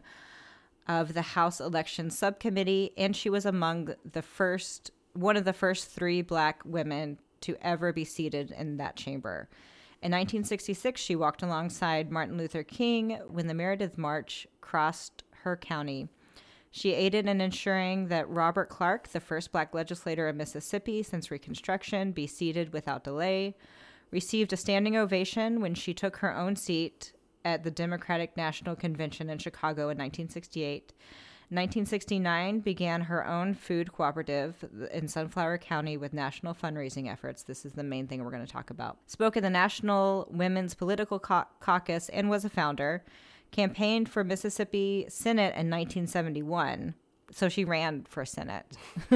of the House Elections Subcommittee, and she was among the first, one of the first three black women to ever be seated in that chamber. In nineteen sixty-six, she walked alongside Martin Luther King when the Meredith March crossed her county. She aided in ensuring that Robert Clark, the first black legislator in Mississippi since Reconstruction, be seated without delay, received a standing ovation when she took her own seat at the Democratic National Convention in Chicago in nineteen sixty-eight. In nineteen sixty-nine, began her own food cooperative in Sunflower County with national fundraising efforts. This is the main thing we're going to talk about. Spoke at the National Women's Political Cau- Caucus and was a founder. Campaigned for Mississippi Senate in nineteen seventy-one. So she ran for Senate.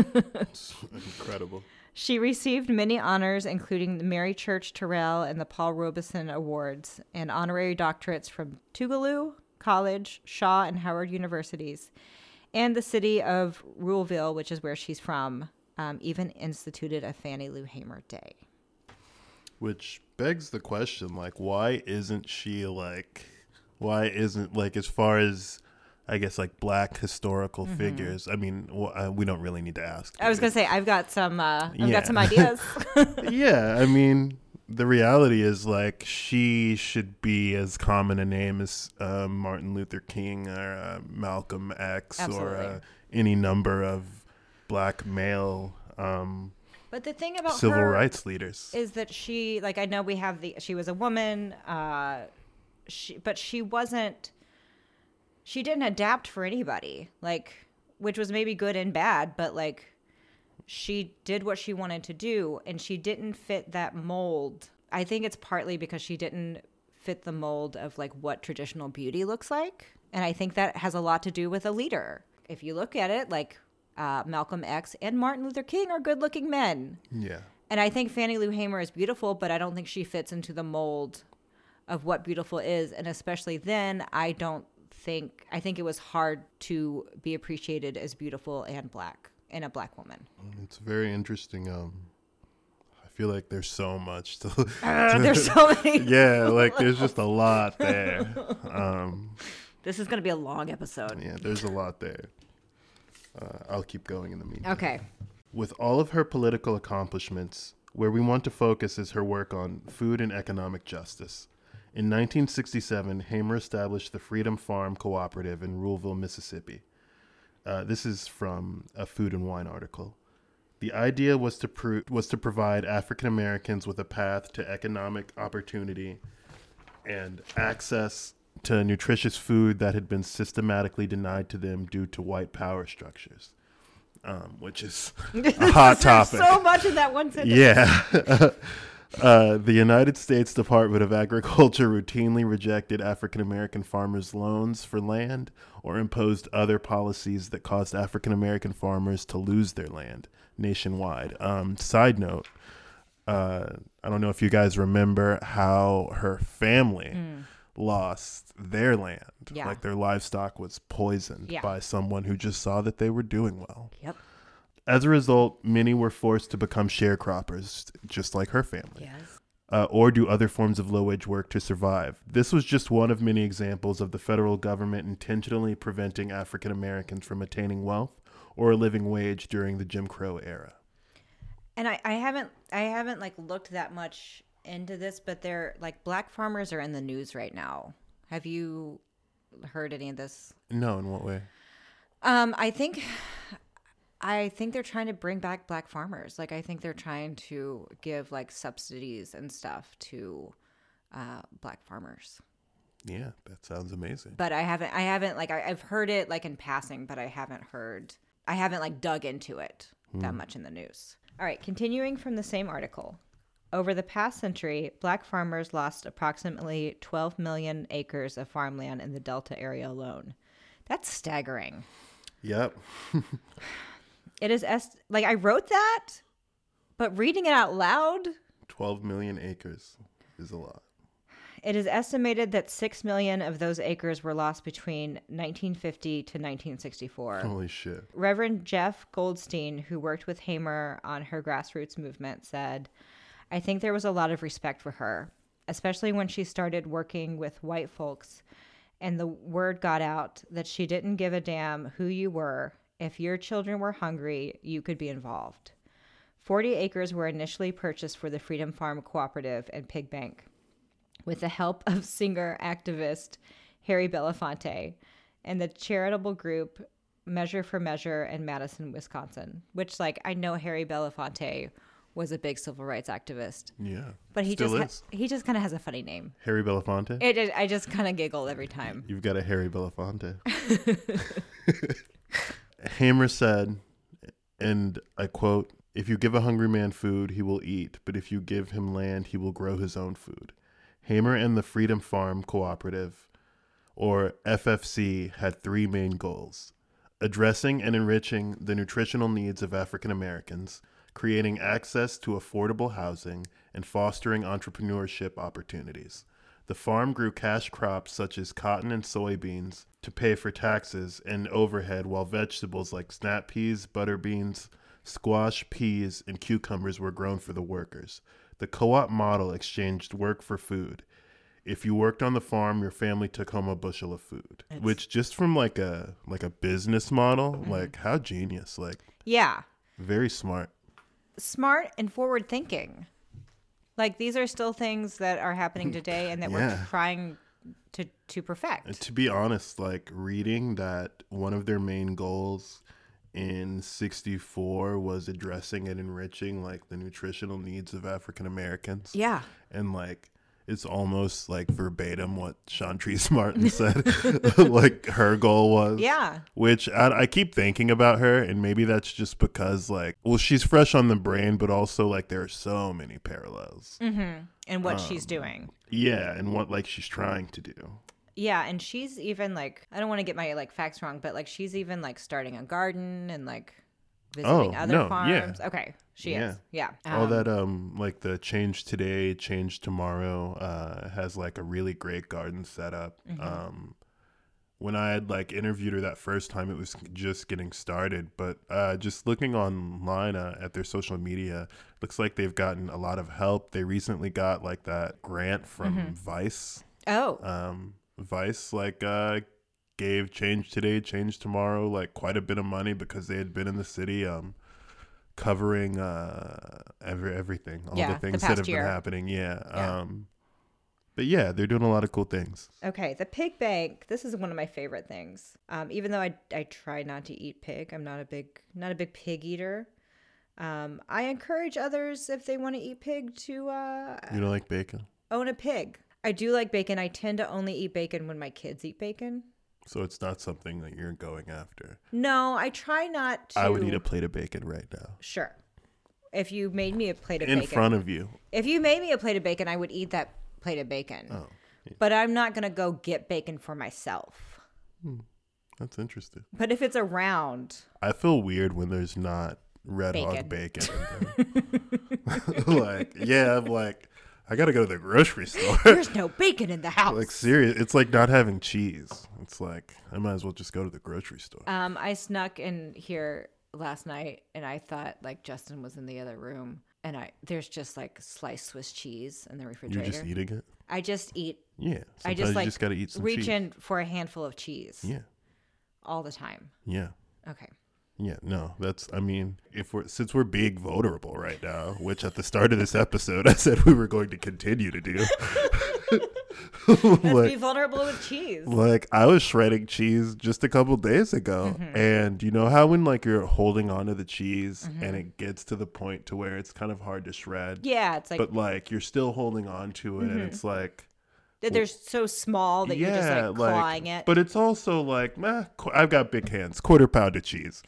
It's incredible. She received many honors, including the Mary Church Terrell and the Paul Robeson Awards, and honorary doctorates from Tougaloo College, Shaw, and Howard Universities, and the city of Ruleville, which is where she's from, um, even instituted a Fannie Lou Hamer Day. Which begs the question, like, why isn't she, like, why isn't, like, as far as, I guess, like, black historical mm-hmm. figures, I mean, well, uh, we don't really need to ask. I was going to say, I've got some, uh, I've yeah. got some ideas. Yeah, I mean, the reality is, like, she should be as common a name as uh, Martin Luther King or uh, Malcolm X Absolutely. or uh, any number of black male um, but the thing about civil her rights leaders is that she, like, I know we have the, she was a woman, uh, she, but she wasn't, she didn't adapt for anybody, like, which was maybe good and bad, but, like, she did what she wanted to do, and she didn't fit that mold. I think it's partly because she didn't fit the mold of, like, what traditional beauty looks like, and I think that has a lot to do with a leader. If you look at it, like, uh, Malcolm X and Martin Luther King are good-looking men. Yeah. And I think Fannie Lou Hamer is beautiful, but I don't think she fits into the mold of what beautiful is. And especially then, I don't think, I think it was hard to be appreciated as beautiful and black in a black woman. It's very interesting. Um, I feel like there's so much to. Uh, to there's so many. Yeah, like there's just a lot there. Um, this is going to be a long episode. Yeah, there's a lot there. Uh, I'll keep going in the meantime. Okay. With all of her political accomplishments, where we want to focus is her work on food and economic justice. In nineteen sixty-seven, Hamer established the Freedom Farm Cooperative in Ruleville, Mississippi. Uh, this is from a Food and Wine article. The idea was to pro- was to provide African Americans with a path to economic opportunity and access to nutritious food that had been systematically denied to them due to white power structures. Um, which is a hot topic. So much in that one sentence. Yeah. uh, the United States Department of Agriculture routinely rejected African American farmers' loans for land or imposed other policies that caused African American farmers to lose their land nationwide. Um, side note, uh, I don't know if you guys remember how her family mm. lost their land. Yeah. Like their livestock was poisoned yeah. by someone who just saw that they were doing well. Yep. As a result, many were forced to become sharecroppers, just like her family, yes. uh, or do other forms of low-wage work to survive. This was just one of many examples of the federal government intentionally preventing African Americans from attaining wealth or a living wage during the Jim Crow era. And I, I haven't, I haven't like looked that much into this, but they're like black farmers are in the news right now. Have you heard any of this? No, in what way? Um, I think, I think they're trying to bring back black farmers. Like, I think they're trying to give like subsidies and stuff to uh, black farmers. Yeah, that sounds amazing. But I haven't, I haven't like, I, I've heard it like in passing, but I haven't heard, I haven't like dug into it hmm. that much in the news. All right, continuing from the same article. Over the past century, black farmers lost approximately twelve million acres of farmland in the Delta area alone. That's staggering. Yep. It is est- like I wrote that, but reading it out loud, twelve million acres is a lot. It is estimated that six million of those acres were lost between nineteen fifty to nineteen sixty-four. Holy shit. Reverend Jeff Goldstein, who worked with Hamer on her grassroots movement, said, I think there was a lot of respect for her, especially when she started working with white folks and the word got out that she didn't give a damn who you were. If your children were hungry, you could be involved. forty acres were initially purchased for the Freedom Farm Cooperative and Pig Bank with the help of singer-activist Harry Belafonte and the charitable group Measure for Measure in Madison, Wisconsin, which, like, I know Harry Belafonte was a big civil rights activist. Yeah. But he still just ha- he just kind of has a funny name. Harry Belafonte? It, it, I just kind of giggle every time. You've got a Harry Belafonte. Hamer said, and I quote, "If you give a hungry man food, he will eat, but if you give him land, he will grow his own food." Hamer and the Freedom Farm Cooperative, or F F C, had three main goals: addressing and enriching the nutritional needs of African Americans, creating access to affordable housing, and fostering entrepreneurship opportunities. The farm grew cash crops such as cotton and soybeans to pay for taxes and overhead, while vegetables like snap peas, butter beans, squash, peas, and cucumbers were grown for the workers. The co-op model exchanged work for food. If you worked on the farm, your family took home a bushel of food. It's... Which, just from like a like a business model, mm-hmm. like how genius, like yeah, very smart. Smart and forward thinking. Like, these are still things that are happening today and that yeah. we're trying to to perfect. And to be honest, like reading that one of their main goals in sixty-four was addressing and enriching like the nutritional needs of African Americans. Yeah. And like it's almost like verbatim what Chantrese Martin said, like her goal was. Yeah. Which I, I keep thinking about her, and maybe that's just because, like, well, she's fresh on the brain, but also, like, there are so many parallels. Mm-hmm. And what um, she's doing. Yeah, and what, like, she's trying to do. Yeah, and she's even, like, I don't want to get my, like, facts wrong, but, like, she's even, like, starting a garden and, like, visiting Oh, other no, farms? yeah. Okay, she Yeah. is. Yeah. All Um, that, um, like the Change Today, Change Tomorrow, uh, has like a really great garden setup. Mm-hmm. Um, when I had like interviewed her that first time, it was just getting started. But uh, just looking online uh, at their social media, looks like they've gotten a lot of help. They recently got like that grant from Mm-hmm. Vice. Oh, Um, Vice like uh, gave Change Today, Change Tomorrow like quite a bit of money because they had been in the city um, covering uh, every everything, all Yeah, the the things that past have year. been happening. Yeah. Yeah. Um, but yeah, they're doing a lot of cool things. okay. The pig bank. This is one of my favorite things. Um, even though I I try not to eat pig, I'm not a big not a big pig eater. Um, I encourage others if they want to eat pig to uh, You don't like bacon? own a pig. I do like bacon. I tend to only eat bacon when my kids eat bacon. So it's not something that you're going after. No, I try not to. I would eat a plate of bacon right now. Sure. If you made me a plate of In bacon. front of you. If you made me a plate of bacon, I would eat that plate of bacon. Oh, But I'm not going to go get bacon for myself. that's interesting. But if it's around, I feel weird when there's not red Bacon. hog bacon in there. Like, yeah, I'm like, I gotta go to the grocery store. there's no bacon in the house. Like, serious. It's like not having cheese. It's like, I might as well just go to the grocery store. Um, I snuck in here last night and I thought like Justin was in the other room. And I there's just like sliced Swiss cheese in the You're refrigerator. just eating it? I just eat, Yeah. Sometimes I just like you just gotta eat some reach cheese. in for a handful of cheese Yeah. all the time. Yeah. Okay. Yeah, no, that's, I mean, if we're, since we're being vulnerable right now, which at the start of this episode, I said we were going to continue to do. Let's like, be vulnerable with cheese. like, I was shredding cheese just a couple days ago. Mm-hmm. And you know how when like you're holding onto the cheese Mm-hmm. and it gets to the point to where it's kind of hard to shred, Yeah, it's like but like you're still holding on to it and it's like, they're so small that you're just yeah, like clawing it. But it's also like, meh, qu- I've got big hands, quarter pound of cheese.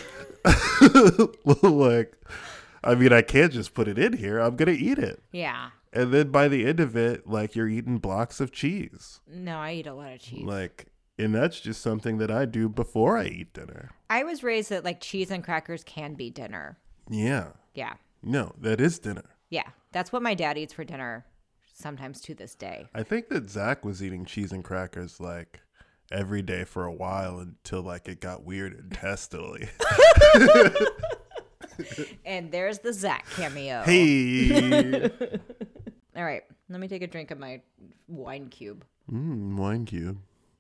Like, I mean, I can't just put it in here. I'm going to eat it. Yeah. And then by the end of it, like, you're eating blocks of cheese. No, I eat a lot of cheese. Like, and that's just something that I do before I eat dinner. I was raised that like cheese and crackers can be dinner. Yeah. Yeah. No, that is dinner. Yeah. That's what my dad eats for dinner sometimes to this day. I think that Zach was eating cheese and crackers, like, every day for a while until, like, it got weird intestinally. And there's the Zach cameo. Hey! All right. Let me take a drink of my wine cube. Mmm, Wine Cube.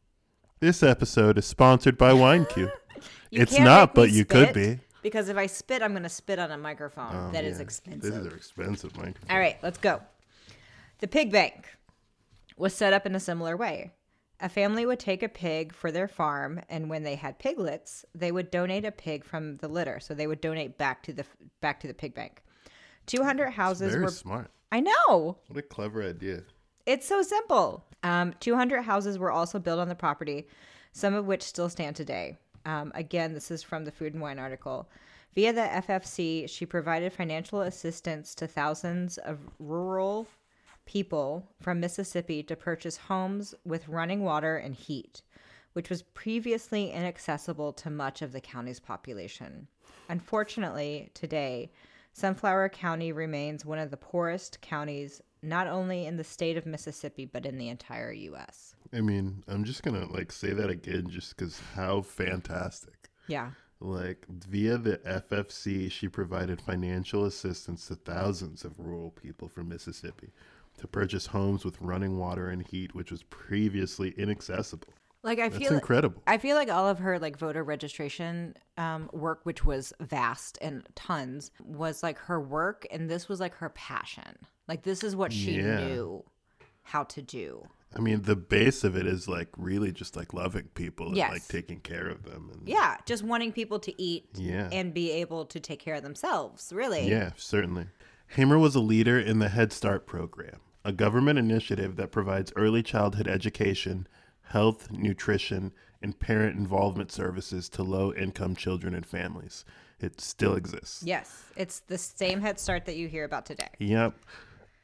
This episode is sponsored by Wine Cube. You It's can't not, make me but you could spit, be. Because if I spit, I'm going to spit on a microphone. Oh, that is yeah. expensive. This is expensive, Wine Cube. All right, let's go. The pig bank was set up in a similar way. A family would take a pig for their farm, and when they had piglets, they would donate a pig from the litter. So they would donate back to the back to the pig bank. two hundred houses Very were smart. I know. What a clever idea. It's so simple. Um, two hundred houses were also built on the property, some of which still stand today. Um, again, this is from the Food and Wine article. Via the F F C, she provided financial assistance to thousands of rural people from Mississippi to purchase homes with running water and heat, which was previously inaccessible to much of the county's population. Unfortunately, today, Sunflower County remains one of the poorest counties, not only in the state of Mississippi, but in the entire U S. I mean, I'm just going to, like, say that again just because how fantastic. Yeah. Like, via the F F C, she provided financial assistance to thousands of rural people from Mississippi to purchase homes with running water and heat, which was previously inaccessible. Like I That's feel incredible. I feel like all of her like voter registration um, work, which was vast and tons, was like her work, and this was like her passion. Like this is what she Yeah. knew how to do. I mean, the base of it is, like, really just, like, loving people and, Yes. like, taking care of them. And, Yeah, just wanting people to eat Yeah. and be able to take care of themselves. Really. Yeah, certainly. Hamer was a leader in the Head Start program, a government initiative that provides early childhood education, health, nutrition, and parent involvement services to low-income children and families. It still exists. Yes, it's the same Head Start that you hear about today. Yep.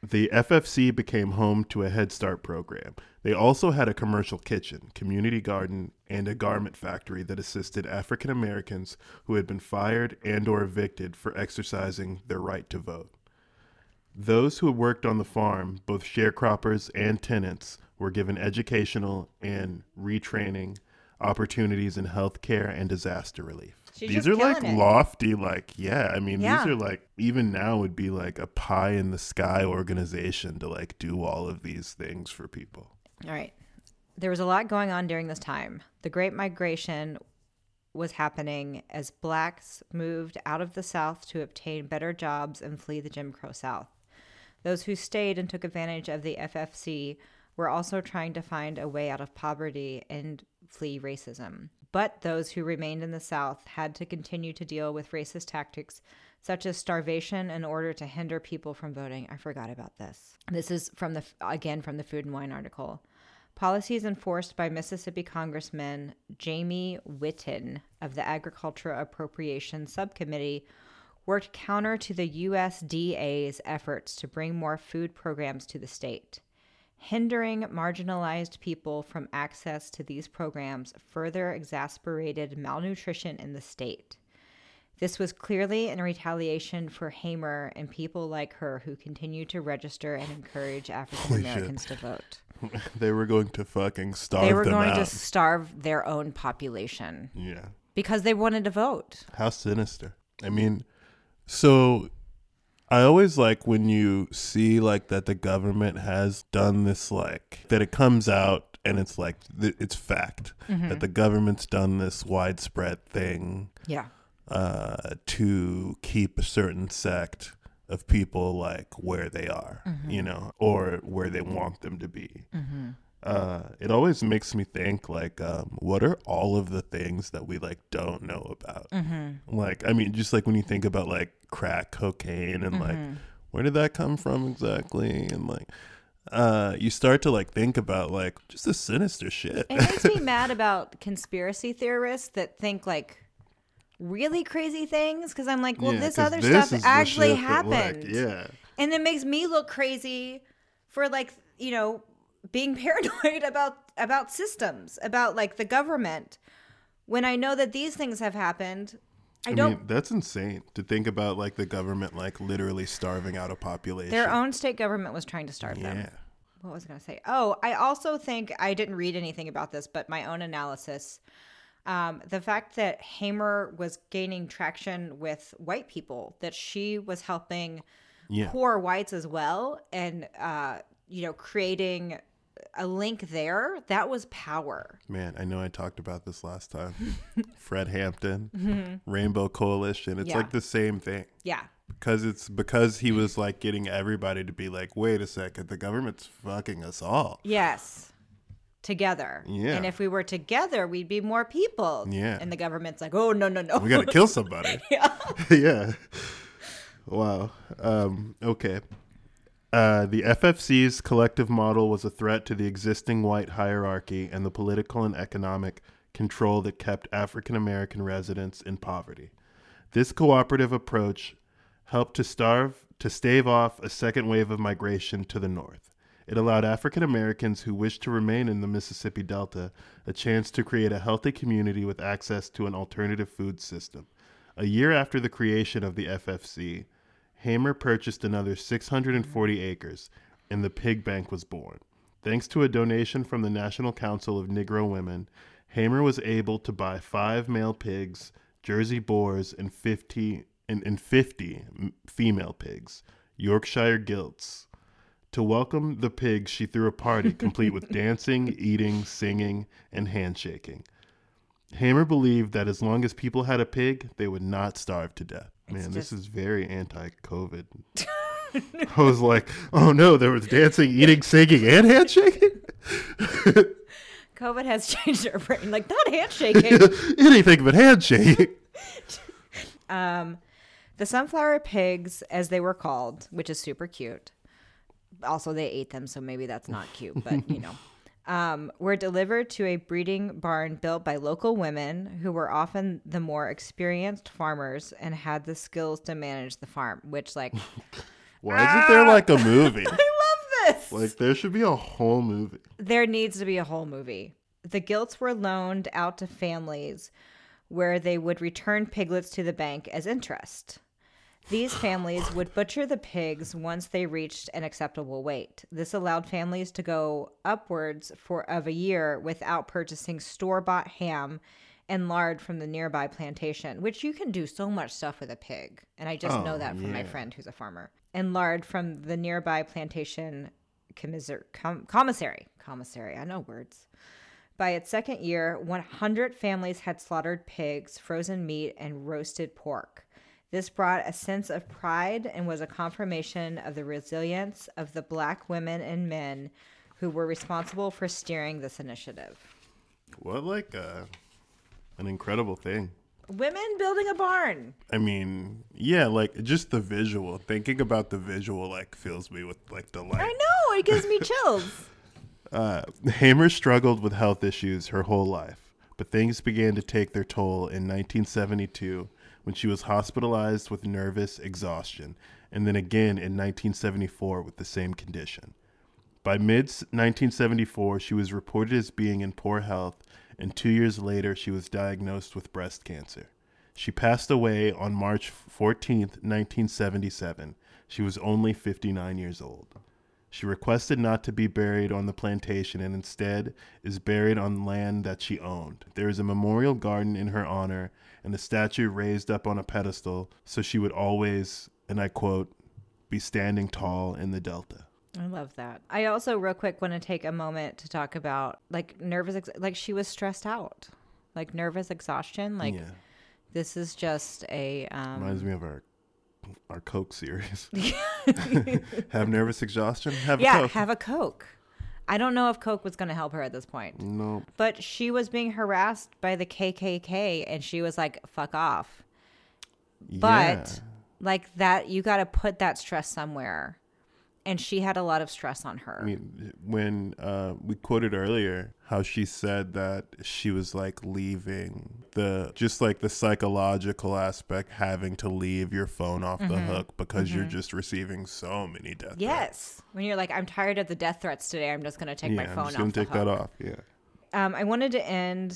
The F F C became home to a Head Start program. They also had a commercial kitchen, community garden, and a garment factory that assisted African Americans who had been fired and or evicted for exercising their right to vote. Those who worked on the farm, both sharecroppers and tenants, were given educational and retraining opportunities in healthcare and disaster relief. She's These just are like killing it. lofty, like, yeah, I mean, Yeah. these are like, even now would be like a pie in the sky organization to like do all of these things for people. All right. There was a lot going on during this time. The Great Migration was happening as blacks moved out of the South to obtain better jobs and flee the Jim Crow South. Those who stayed and took advantage of the F F C were also trying to find a way out of poverty and flee racism. But those who remained in the South had to continue to deal with racist tactics such as starvation in order to hinder people from voting. I forgot about this. This is from the again from the Food and Wine article. Policies enforced by Mississippi Congressman Jamie Whitten of the Agriculture Appropriation Subcommittee worked counter to the U S D A's efforts to bring more food programs to the state. Hindering marginalized people from access to these programs further exacerbated malnutrition in the state. This was clearly in retaliation for Hamer and people like her who continue to register and encourage African Americans to vote. They were going to fucking starve They were them going out. to starve their own population Yeah. because they wanted to vote. How sinister. I mean, so I always like when you see like that the government has done this, like that it comes out and it's like th- it's fact Mm-hmm. that the government's done this widespread thing Yeah. uh, to keep a certain sect of people like where they are, Mm-hmm. you know, or where they want them to be. Mm-hmm. Uh, it always makes me think like, um, what are all of the things that we like don't know about? Mm-hmm. Like, I mean, just like when you think about like crack cocaine and Mm-hmm. like, where did that come from exactly? And like, uh, you start to like think about like just the sinister shit. It makes me mad about conspiracy theorists that think like really crazy things because I'm like, well, Yeah, this 'cause other this stuff is the actually shit that, like, happened. yeah. And it makes me look crazy for like, you know, being paranoid about about systems, about like the government, when I know that these things have happened. I, I don't mean, that's insane to think about like the government like literally starving out a population. their own state government was trying to starve Yeah. them. What was I going to say? Oh, I also think I didn't read anything about this, but my own analysis. Um, the fact that Hamer was gaining traction with white people, that she was helping Yeah. poor whites as well, and uh, you know, creating a link there, that was power. Man, I know I talked about this last time. Fred Hampton, Rainbow Coalition. It's Yeah. like the same thing. Yeah. Because it's because he was like getting everybody to be like, wait a second, the government's fucking us all. Yes. Together. Yeah. And if we were together, we'd be more people. Yeah. And the government's like, oh, no, no, no. We gotta kill somebody. Yeah. Yeah. Wow. Um, okay. Uh, the F F C's collective model was a threat to the existing white hierarchy and the political and economic control that kept African American residents in poverty. This cooperative approach helped to starve to stave off a second wave of migration to the north. It allowed African Americans who wished to remain in the Mississippi Delta a chance to create a healthy community with access to an alternative food system. A year after the creation of the F F C, Hamer purchased another six hundred forty acres, and the pig bank was born. Thanks to a donation from the National Council of Negro Women, Hamer was able to buy five male pigs, Jersey boars, and fifty and, and fifty female pigs, Yorkshire gilts. To welcome the pigs, she threw a party complete with dancing, eating, singing, and handshaking. Hamer believed that as long as people had a pig, they would not starve to death. Man, It's this just- is very anti-COVID. I was like, oh no, there was dancing, eating, singing, and handshaking? COVID has changed our brain. Like, not handshaking. Anything but handshaking. Um, the sunflower pigs, as they were called, which is super cute. Also, they ate them, so maybe that's not cute, but you know. Um, were delivered to a breeding barn built by local women who were often the more experienced farmers and had the skills to manage the farm, which, like, Why isn't there like a movie? I love this. Like, there should be a whole movie. There needs to be a whole movie. The gilts were loaned out to families where they would return piglets to the bank as interest. These families would butcher the pigs once they reached an acceptable weight. This allowed families to go upwards for of a year without purchasing store-bought ham and lard from the nearby plantation, which you can do so much stuff with a pig. And I just Oh, know that from my yeah. friend who's a farmer. And lard from the nearby plantation commiser- com- commissary. Commissary, I know words. By its second year, one hundred families had slaughtered pigs, frozen meat, and roasted pork. This brought a sense of pride and was a confirmation of the resilience of the black women and men who were responsible for steering this initiative. What, like, uh, an incredible thing. Women building a barn. I mean, yeah, like, just the visual. Thinking about the visual, like, fills me with, like, delight. I know, it gives me chills. Uh, Hamer struggled with health issues her whole life, but things began to take their toll in nineteen seventy-two when she was hospitalized with nervous exhaustion, and then again in nineteen seventy-four with the same condition. By mid nineteen seventy-four, she was reported as being in poor health, and two years later, she was diagnosed with breast cancer. She passed away on March fourteenth, nineteen seventy-seven. She was only fifty-nine years old. She requested not to be buried on the plantation and instead is buried on land that she owned. There is a memorial garden in her honor and a statue raised up on a pedestal so she would always, and I quote, be standing tall in the Delta. I love that. I also real quick want to take a moment to talk about like nervous, ex- like she was stressed out, like nervous exhaustion. Like Yeah. this is just a, um, Reminds me of our our Coke series. Have nervous exhaustion? Have yeah, a Coke. have a Coke. I don't know if Coke was going to help her at this point, No. but she was being harassed by the K K K and she was like, fuck off. But Yeah. like that, you got to put that stress somewhere. And she had a lot of stress on her. I mean, when uh, we quoted earlier how she said that she was like leaving the, just like the psychological aspect, having to leave your phone off the hook because you're just receiving so many death threats. Yes. When you're like, I'm tired of the death threats today. I'm just going to take Yeah, my I'm phone just off gonna the take hook. that off. Yeah. Um, I wanted to end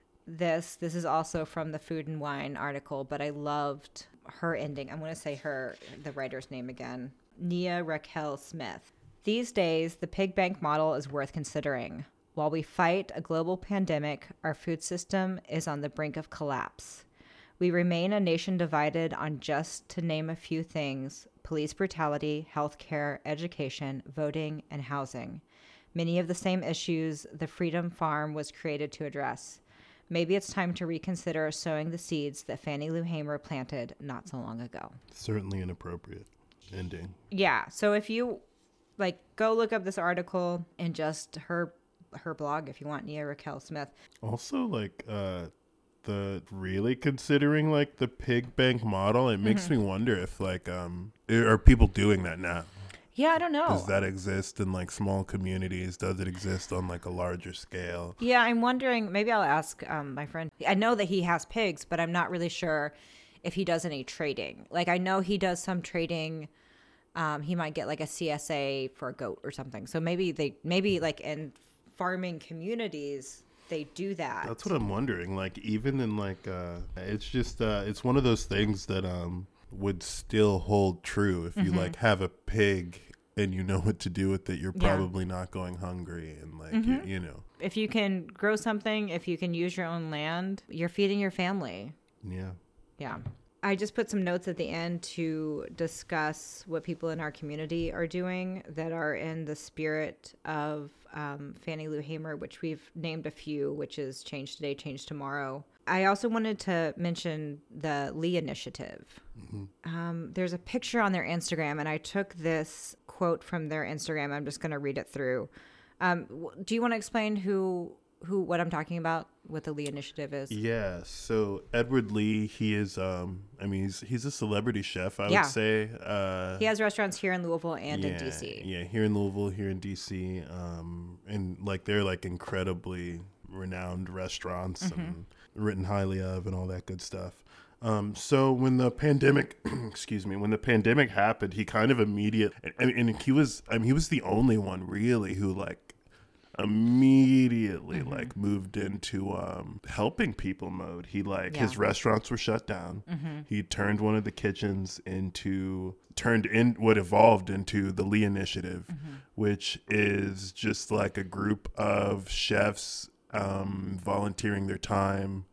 this. This is also from the Food and Wine article, but I loved her ending. I'm going to say her, the writer's name again. Nia Raquel Smith. These days, the pig bank model is worth considering. While we fight a global pandemic, our food system is on the brink of collapse. We remain a nation divided on, just to name a few things, police brutality, healthcare, education, voting, and housing. Many of the same issues the Freedom Farm was created to address. Maybe it's time to reconsider sowing the seeds that Fannie Lou Hamer planted not so long ago. Certainly inappropriate ending. Yeah. So if you like, go look up this article and just her her blog if you want, Nia Raquel Smith. Also, like, uh, the really considering like the pig bank model, it makes me wonder if like um are people doing that now? Yeah, I don't know. Does that exist in like small communities? Does it exist on like a larger scale? Yeah, I'm wondering. Maybe I'll ask um, my friend. I know that he has pigs, but I'm not really sure if he does any trading. Like, I know he does some trading. Um, he might get like a C S A for a goat or something. So maybe they, maybe like in farming communities, they do that. That's what I'm wondering. Like, even in like, uh, it's just, uh, it's one of those things that um would still hold true if you Mm-hmm. like have a pig and you know what to do with it. You're Yeah. probably not going hungry and like Mm-hmm. you, you know, If you can grow something, if you can use your own land, you're feeding your family. yeah. Yeah. I just put some notes at the end to discuss what people in our community are doing that are in the spirit of um, Fannie Lou Hamer, which we've named a few, which is Change Today, Change Tomorrow. I also wanted to mention the Lee Initiative. Mm-hmm. Um, there's a picture on their Instagram, and I took this quote from their Instagram. I'm just going to read it through. Um, w- do you want to explain who, who, what I'm talking about, what the Lee Initiative is? Yeah, so Edward Lee, he is, um, I mean, he's he's a celebrity chef, I Yeah. would say. Uh, He has restaurants here in Louisville and yeah, in D C. Yeah, here in Louisville, here in D C, um, and like they're like incredibly renowned restaurants Mm-hmm. and written highly of and all that good stuff. Um, so when the pandemic, excuse me, when the pandemic happened, he kind of immediate, and, and he was, I mean, he was the only one really who like immediately mm-hmm. like moved into um, helping people mode. He like yeah. his restaurants were shut down. Mm-hmm. He turned one of the kitchens into turned in what evolved into the Lee Initiative, mm-hmm. which is just like a group of chefs um, volunteering their time.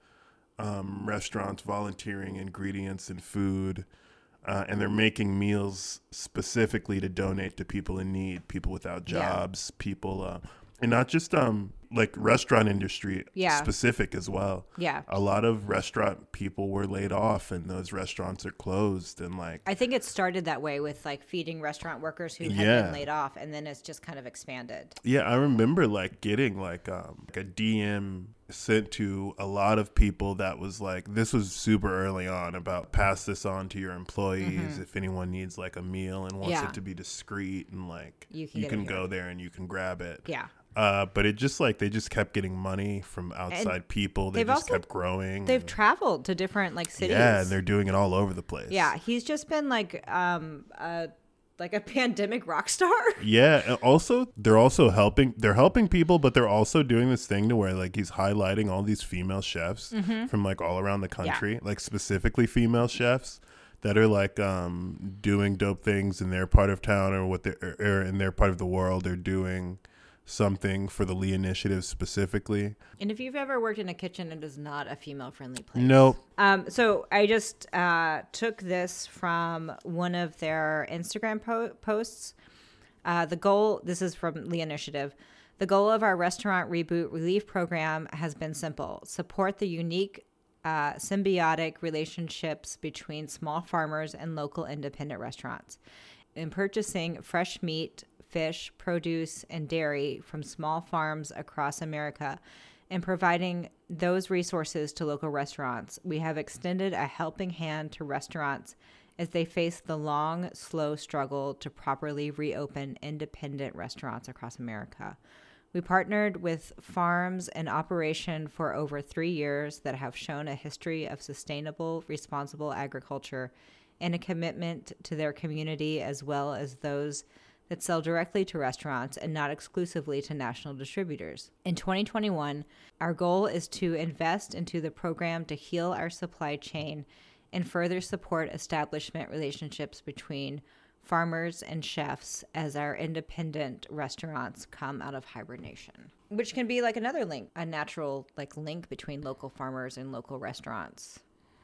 Um, restaurants volunteering ingredients and food, uh, and they're making meals specifically to donate to people in need, people without jobs, yeah. people, uh, and not just um, like restaurant industry yeah. specific as well. Yeah, a lot of restaurant people were laid off, and those restaurants are closed. And like, I think it started that way with like feeding restaurant workers who had yeah. been laid off, and then it's just kind of expanded. Yeah, I remember like getting like um, like a D M sent to a lot of people that was like, this was super early on about pass this on to your employees mm-hmm. if anyone needs like a meal and wants yeah. it to be discreet, and like you can, you can go there and you can grab it. Yeah. Uh, but it just like they just kept getting money from outside and people. They just also, kept growing. They've and, traveled to different like cities. Yeah, and they're doing it all over the place. Yeah, he's just been like um uh like a pandemic rock star. Yeah, and also they're also helping they're helping people, but they're also doing this thing to where like he's highlighting all these female chefs mm-hmm. from like all around the country, yeah. like specifically female chefs that are like um doing dope things in their part of town or what they or in their part of the world. They're doing something for the Lee Initiative specifically. And if you've ever worked in a kitchen, it is not a female-friendly place. Nope. Um, so I just uh, took this from one of their Instagram po- posts. Uh, the goal, this is from Lee Initiative, the goal of our restaurant reboot relief program has been simple. Support the unique uh, symbiotic relationships between small farmers and local independent restaurants. In purchasing fresh meat, fish, produce, and dairy from small farms across America and providing those resources to local restaurants, we have extended a helping hand to restaurants as they face the long, slow struggle to properly reopen independent restaurants across America. We partnered with farms in operation for over three years that have shown a history of sustainable, responsible agriculture and a commitment to their community, as well as those that sell directly to restaurants and not exclusively to national distributors. In twenty twenty-one, our goal is to invest into the program to heal our supply chain and further support establishment relationships between farmers and chefs as our independent restaurants come out of hibernation. Which can be like another link, a natural like link between local farmers and local restaurants.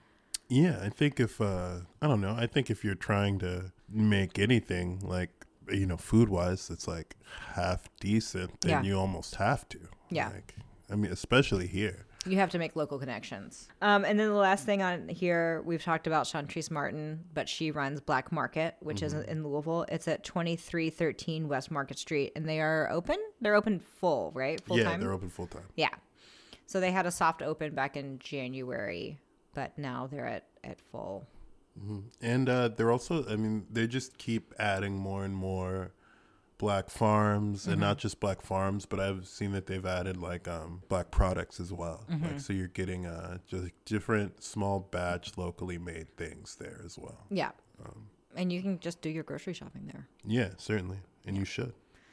Yeah, I think if, uh, I don't know, I think if you're trying to make anything like, you know, food wise, it's like half decent, then yeah. you almost have to. Yeah. Like, I mean, especially here. You have to make local connections. Um, and then the last thing on here, we've talked about Chantrice Martin, but she runs Black Market, which mm-hmm. is in Louisville. It's at twenty-three thirteen West Market Street, and they are open. They're open full, right? Full yeah, time? they're open full time. Yeah. So they had a soft open back in January, but now they're at, at full. Mm-hmm. And uh, they're also, I mean, they just keep adding more and more Black farms, mm-hmm. and not just Black farms, but I've seen that they've added like um, Black products as well. Mm-hmm. Like, so you're getting uh, just different small batch locally made things there as well. Yeah. Um, and you can just do your grocery shopping there. Yeah, certainly. And yeah. you should.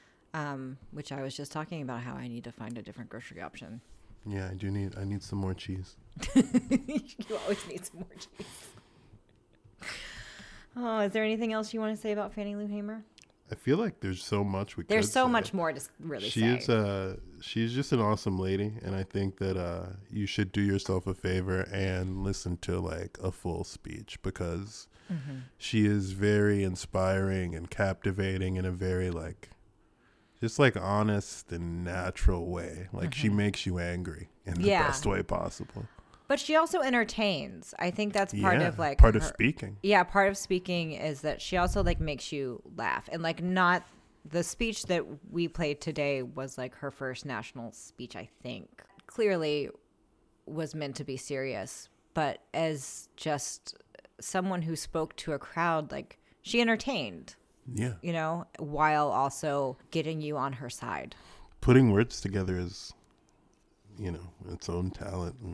Um, which I was just talking about how I need to find a different grocery option. Yeah, I do need, I need some more cheese. You always need some more cheese. Oh, is there anything else you want to say about Fannie Lou Hamer? I feel like there's so much we could There's so say. much more to really she say. Is, uh, she's just an awesome lady, and I think that uh, you should do yourself a favor and listen to like a full speech, because mm-hmm. she is very inspiring and captivating in a very like just like honest and natural way. Like mm-hmm. she makes you angry in the yeah. best way possible. But she also entertains. I think that's part yeah, of like part her, of speaking. Yeah, part of speaking is that she also like makes you laugh. And like not the speech that we played today was like her first national speech, I think. Clearly was meant to be serious, but as just someone who spoke to a crowd, like she entertained. Yeah. You know, while also getting you on her side. Putting words together is, you know, its own talent, and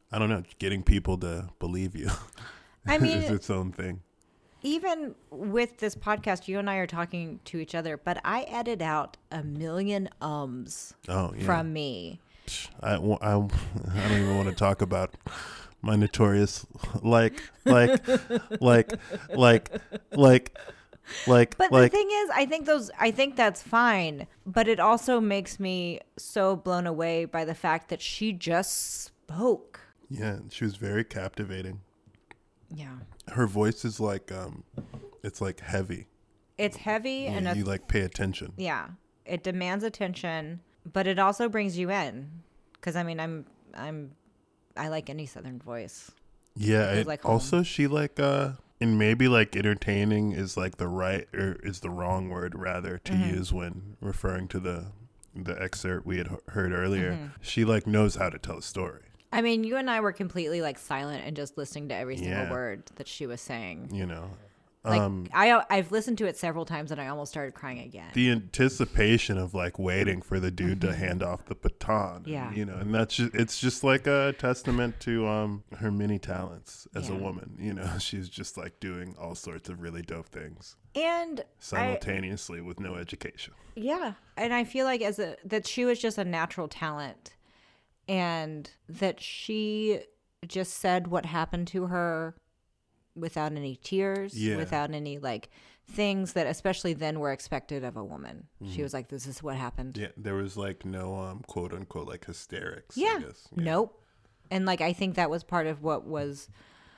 I don't know, getting people to believe you. I mean, is its own thing. Even with this podcast, you and I are talking to each other, but I edit out a million ums oh, yeah. from me. I, I, I don't even want to talk about my notorious like, like, like, like, like, like. But like. the thing is, I think those, I think that's fine. But it also makes me so blown away by the fact that she just spoke. Yeah, she was very captivating. Yeah. Her voice is like, um, it's like heavy. It's heavy Yeah, and you a, like pay attention. yeah, it demands attention, but it also brings you in. Because I mean, I'm, I'm, I like any Southern voice. Yeah. It It, like home. also, she like, uh, and maybe like entertaining is like the right or is the wrong word rather to Mm-hmm. use when referring to the the excerpt we had h- heard earlier. Mm-hmm. She like knows how to tell a story. I mean, you and I were completely like silent and just listening to every single Yeah. word that she was saying. You know, Like um, I, I've listened to it several times and I almost started crying again. the anticipation of like waiting for the dude to hand off the baton. Mm-hmm. Yeah. You know, and that's just, it's just like a testament to um her many talents as a Yeah. woman. You know, she's just like doing all sorts of really dope things And I, simultaneously with no education. yeah, and I feel like as a that she was just a natural talent, and that she just said what happened to her without any tears, Yeah. without any like things that especially then were expected of a woman. Mm-hmm. She was like, "This is what happened." Yeah, there was like no um quote unquote like hysterics. Yeah. I guess. Yeah. Nope. And like I think that was part of what was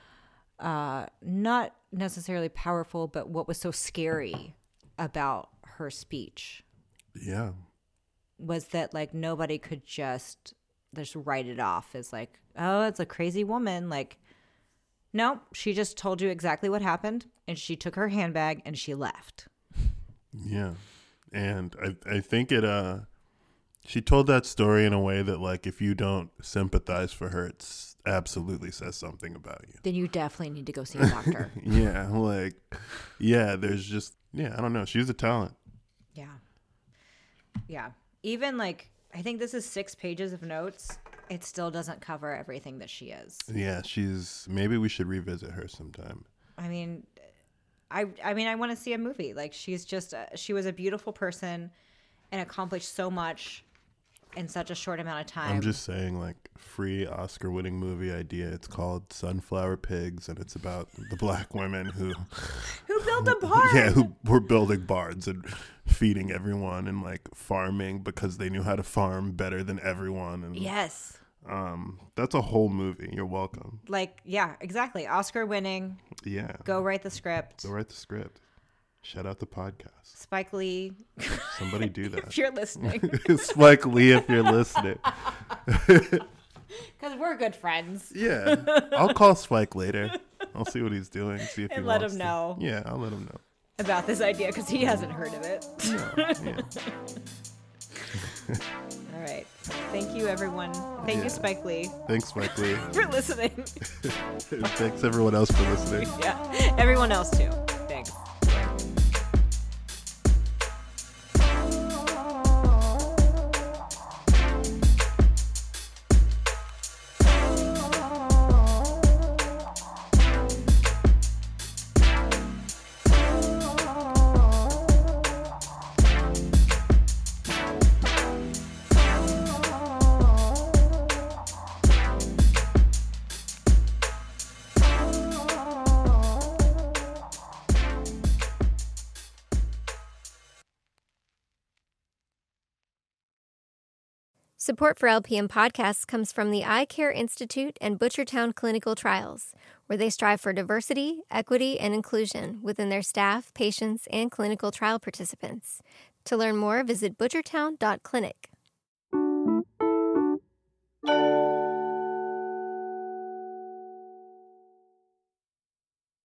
uh not necessarily powerful, but what was so scary about her speech Yeah. was that like nobody could just just write it off as like, oh, it's a crazy woman. Like, no, she just told you exactly what happened and she took her handbag and she left. Yeah. And I I think it uh she told that story in a way that like if you don't sympathize for her, it's absolutely says something about you. Then you definitely need to go see a doctor. Yeah, like yeah, there's just yeah, I don't know. She's a talent. Yeah. Yeah. Even like, I think this is six pages of notes. It still doesn't cover everything that she is. Yeah, she's maybe we should revisit her sometime. I mean, I I mean, I want to see a movie. Like she's just, a, she was a beautiful person and accomplished so much in such a short amount of time. I'm just saying, like, free Oscar-winning movie idea. It's called Sunflower Pigs, and it's about the black women who, Who built a barn? yeah, who were building barns and feeding everyone and like farming because they knew how to farm better than everyone. And Yes. um, that's a whole movie. You're welcome. Like, yeah, exactly. Oscar winning. Yeah, Go write the script. go write the script. Shout out the podcast. Spike Lee, Somebody do that. if you're listening, Spike Lee, if you're listening. because we're good friends. Yeah, I'll call Spike later. I'll see what he's doing. See if And he let wants him to. know. Yeah, I'll let him know. About this idea because he hasn't heard of it. Yeah. All right. Thank you, everyone. Thank Yeah. you, Spike Lee, Thanks, Spike Lee. for listening. Thanks everyone else for listening. Yeah. Everyone else, too. Thanks. Support for L P M podcasts comes from the Eye Care Institute and Butchertown Clinical Trials, where they strive for diversity, equity, and inclusion within their staff, patients, and clinical trial participants. To learn more, visit butchertown dot clinic.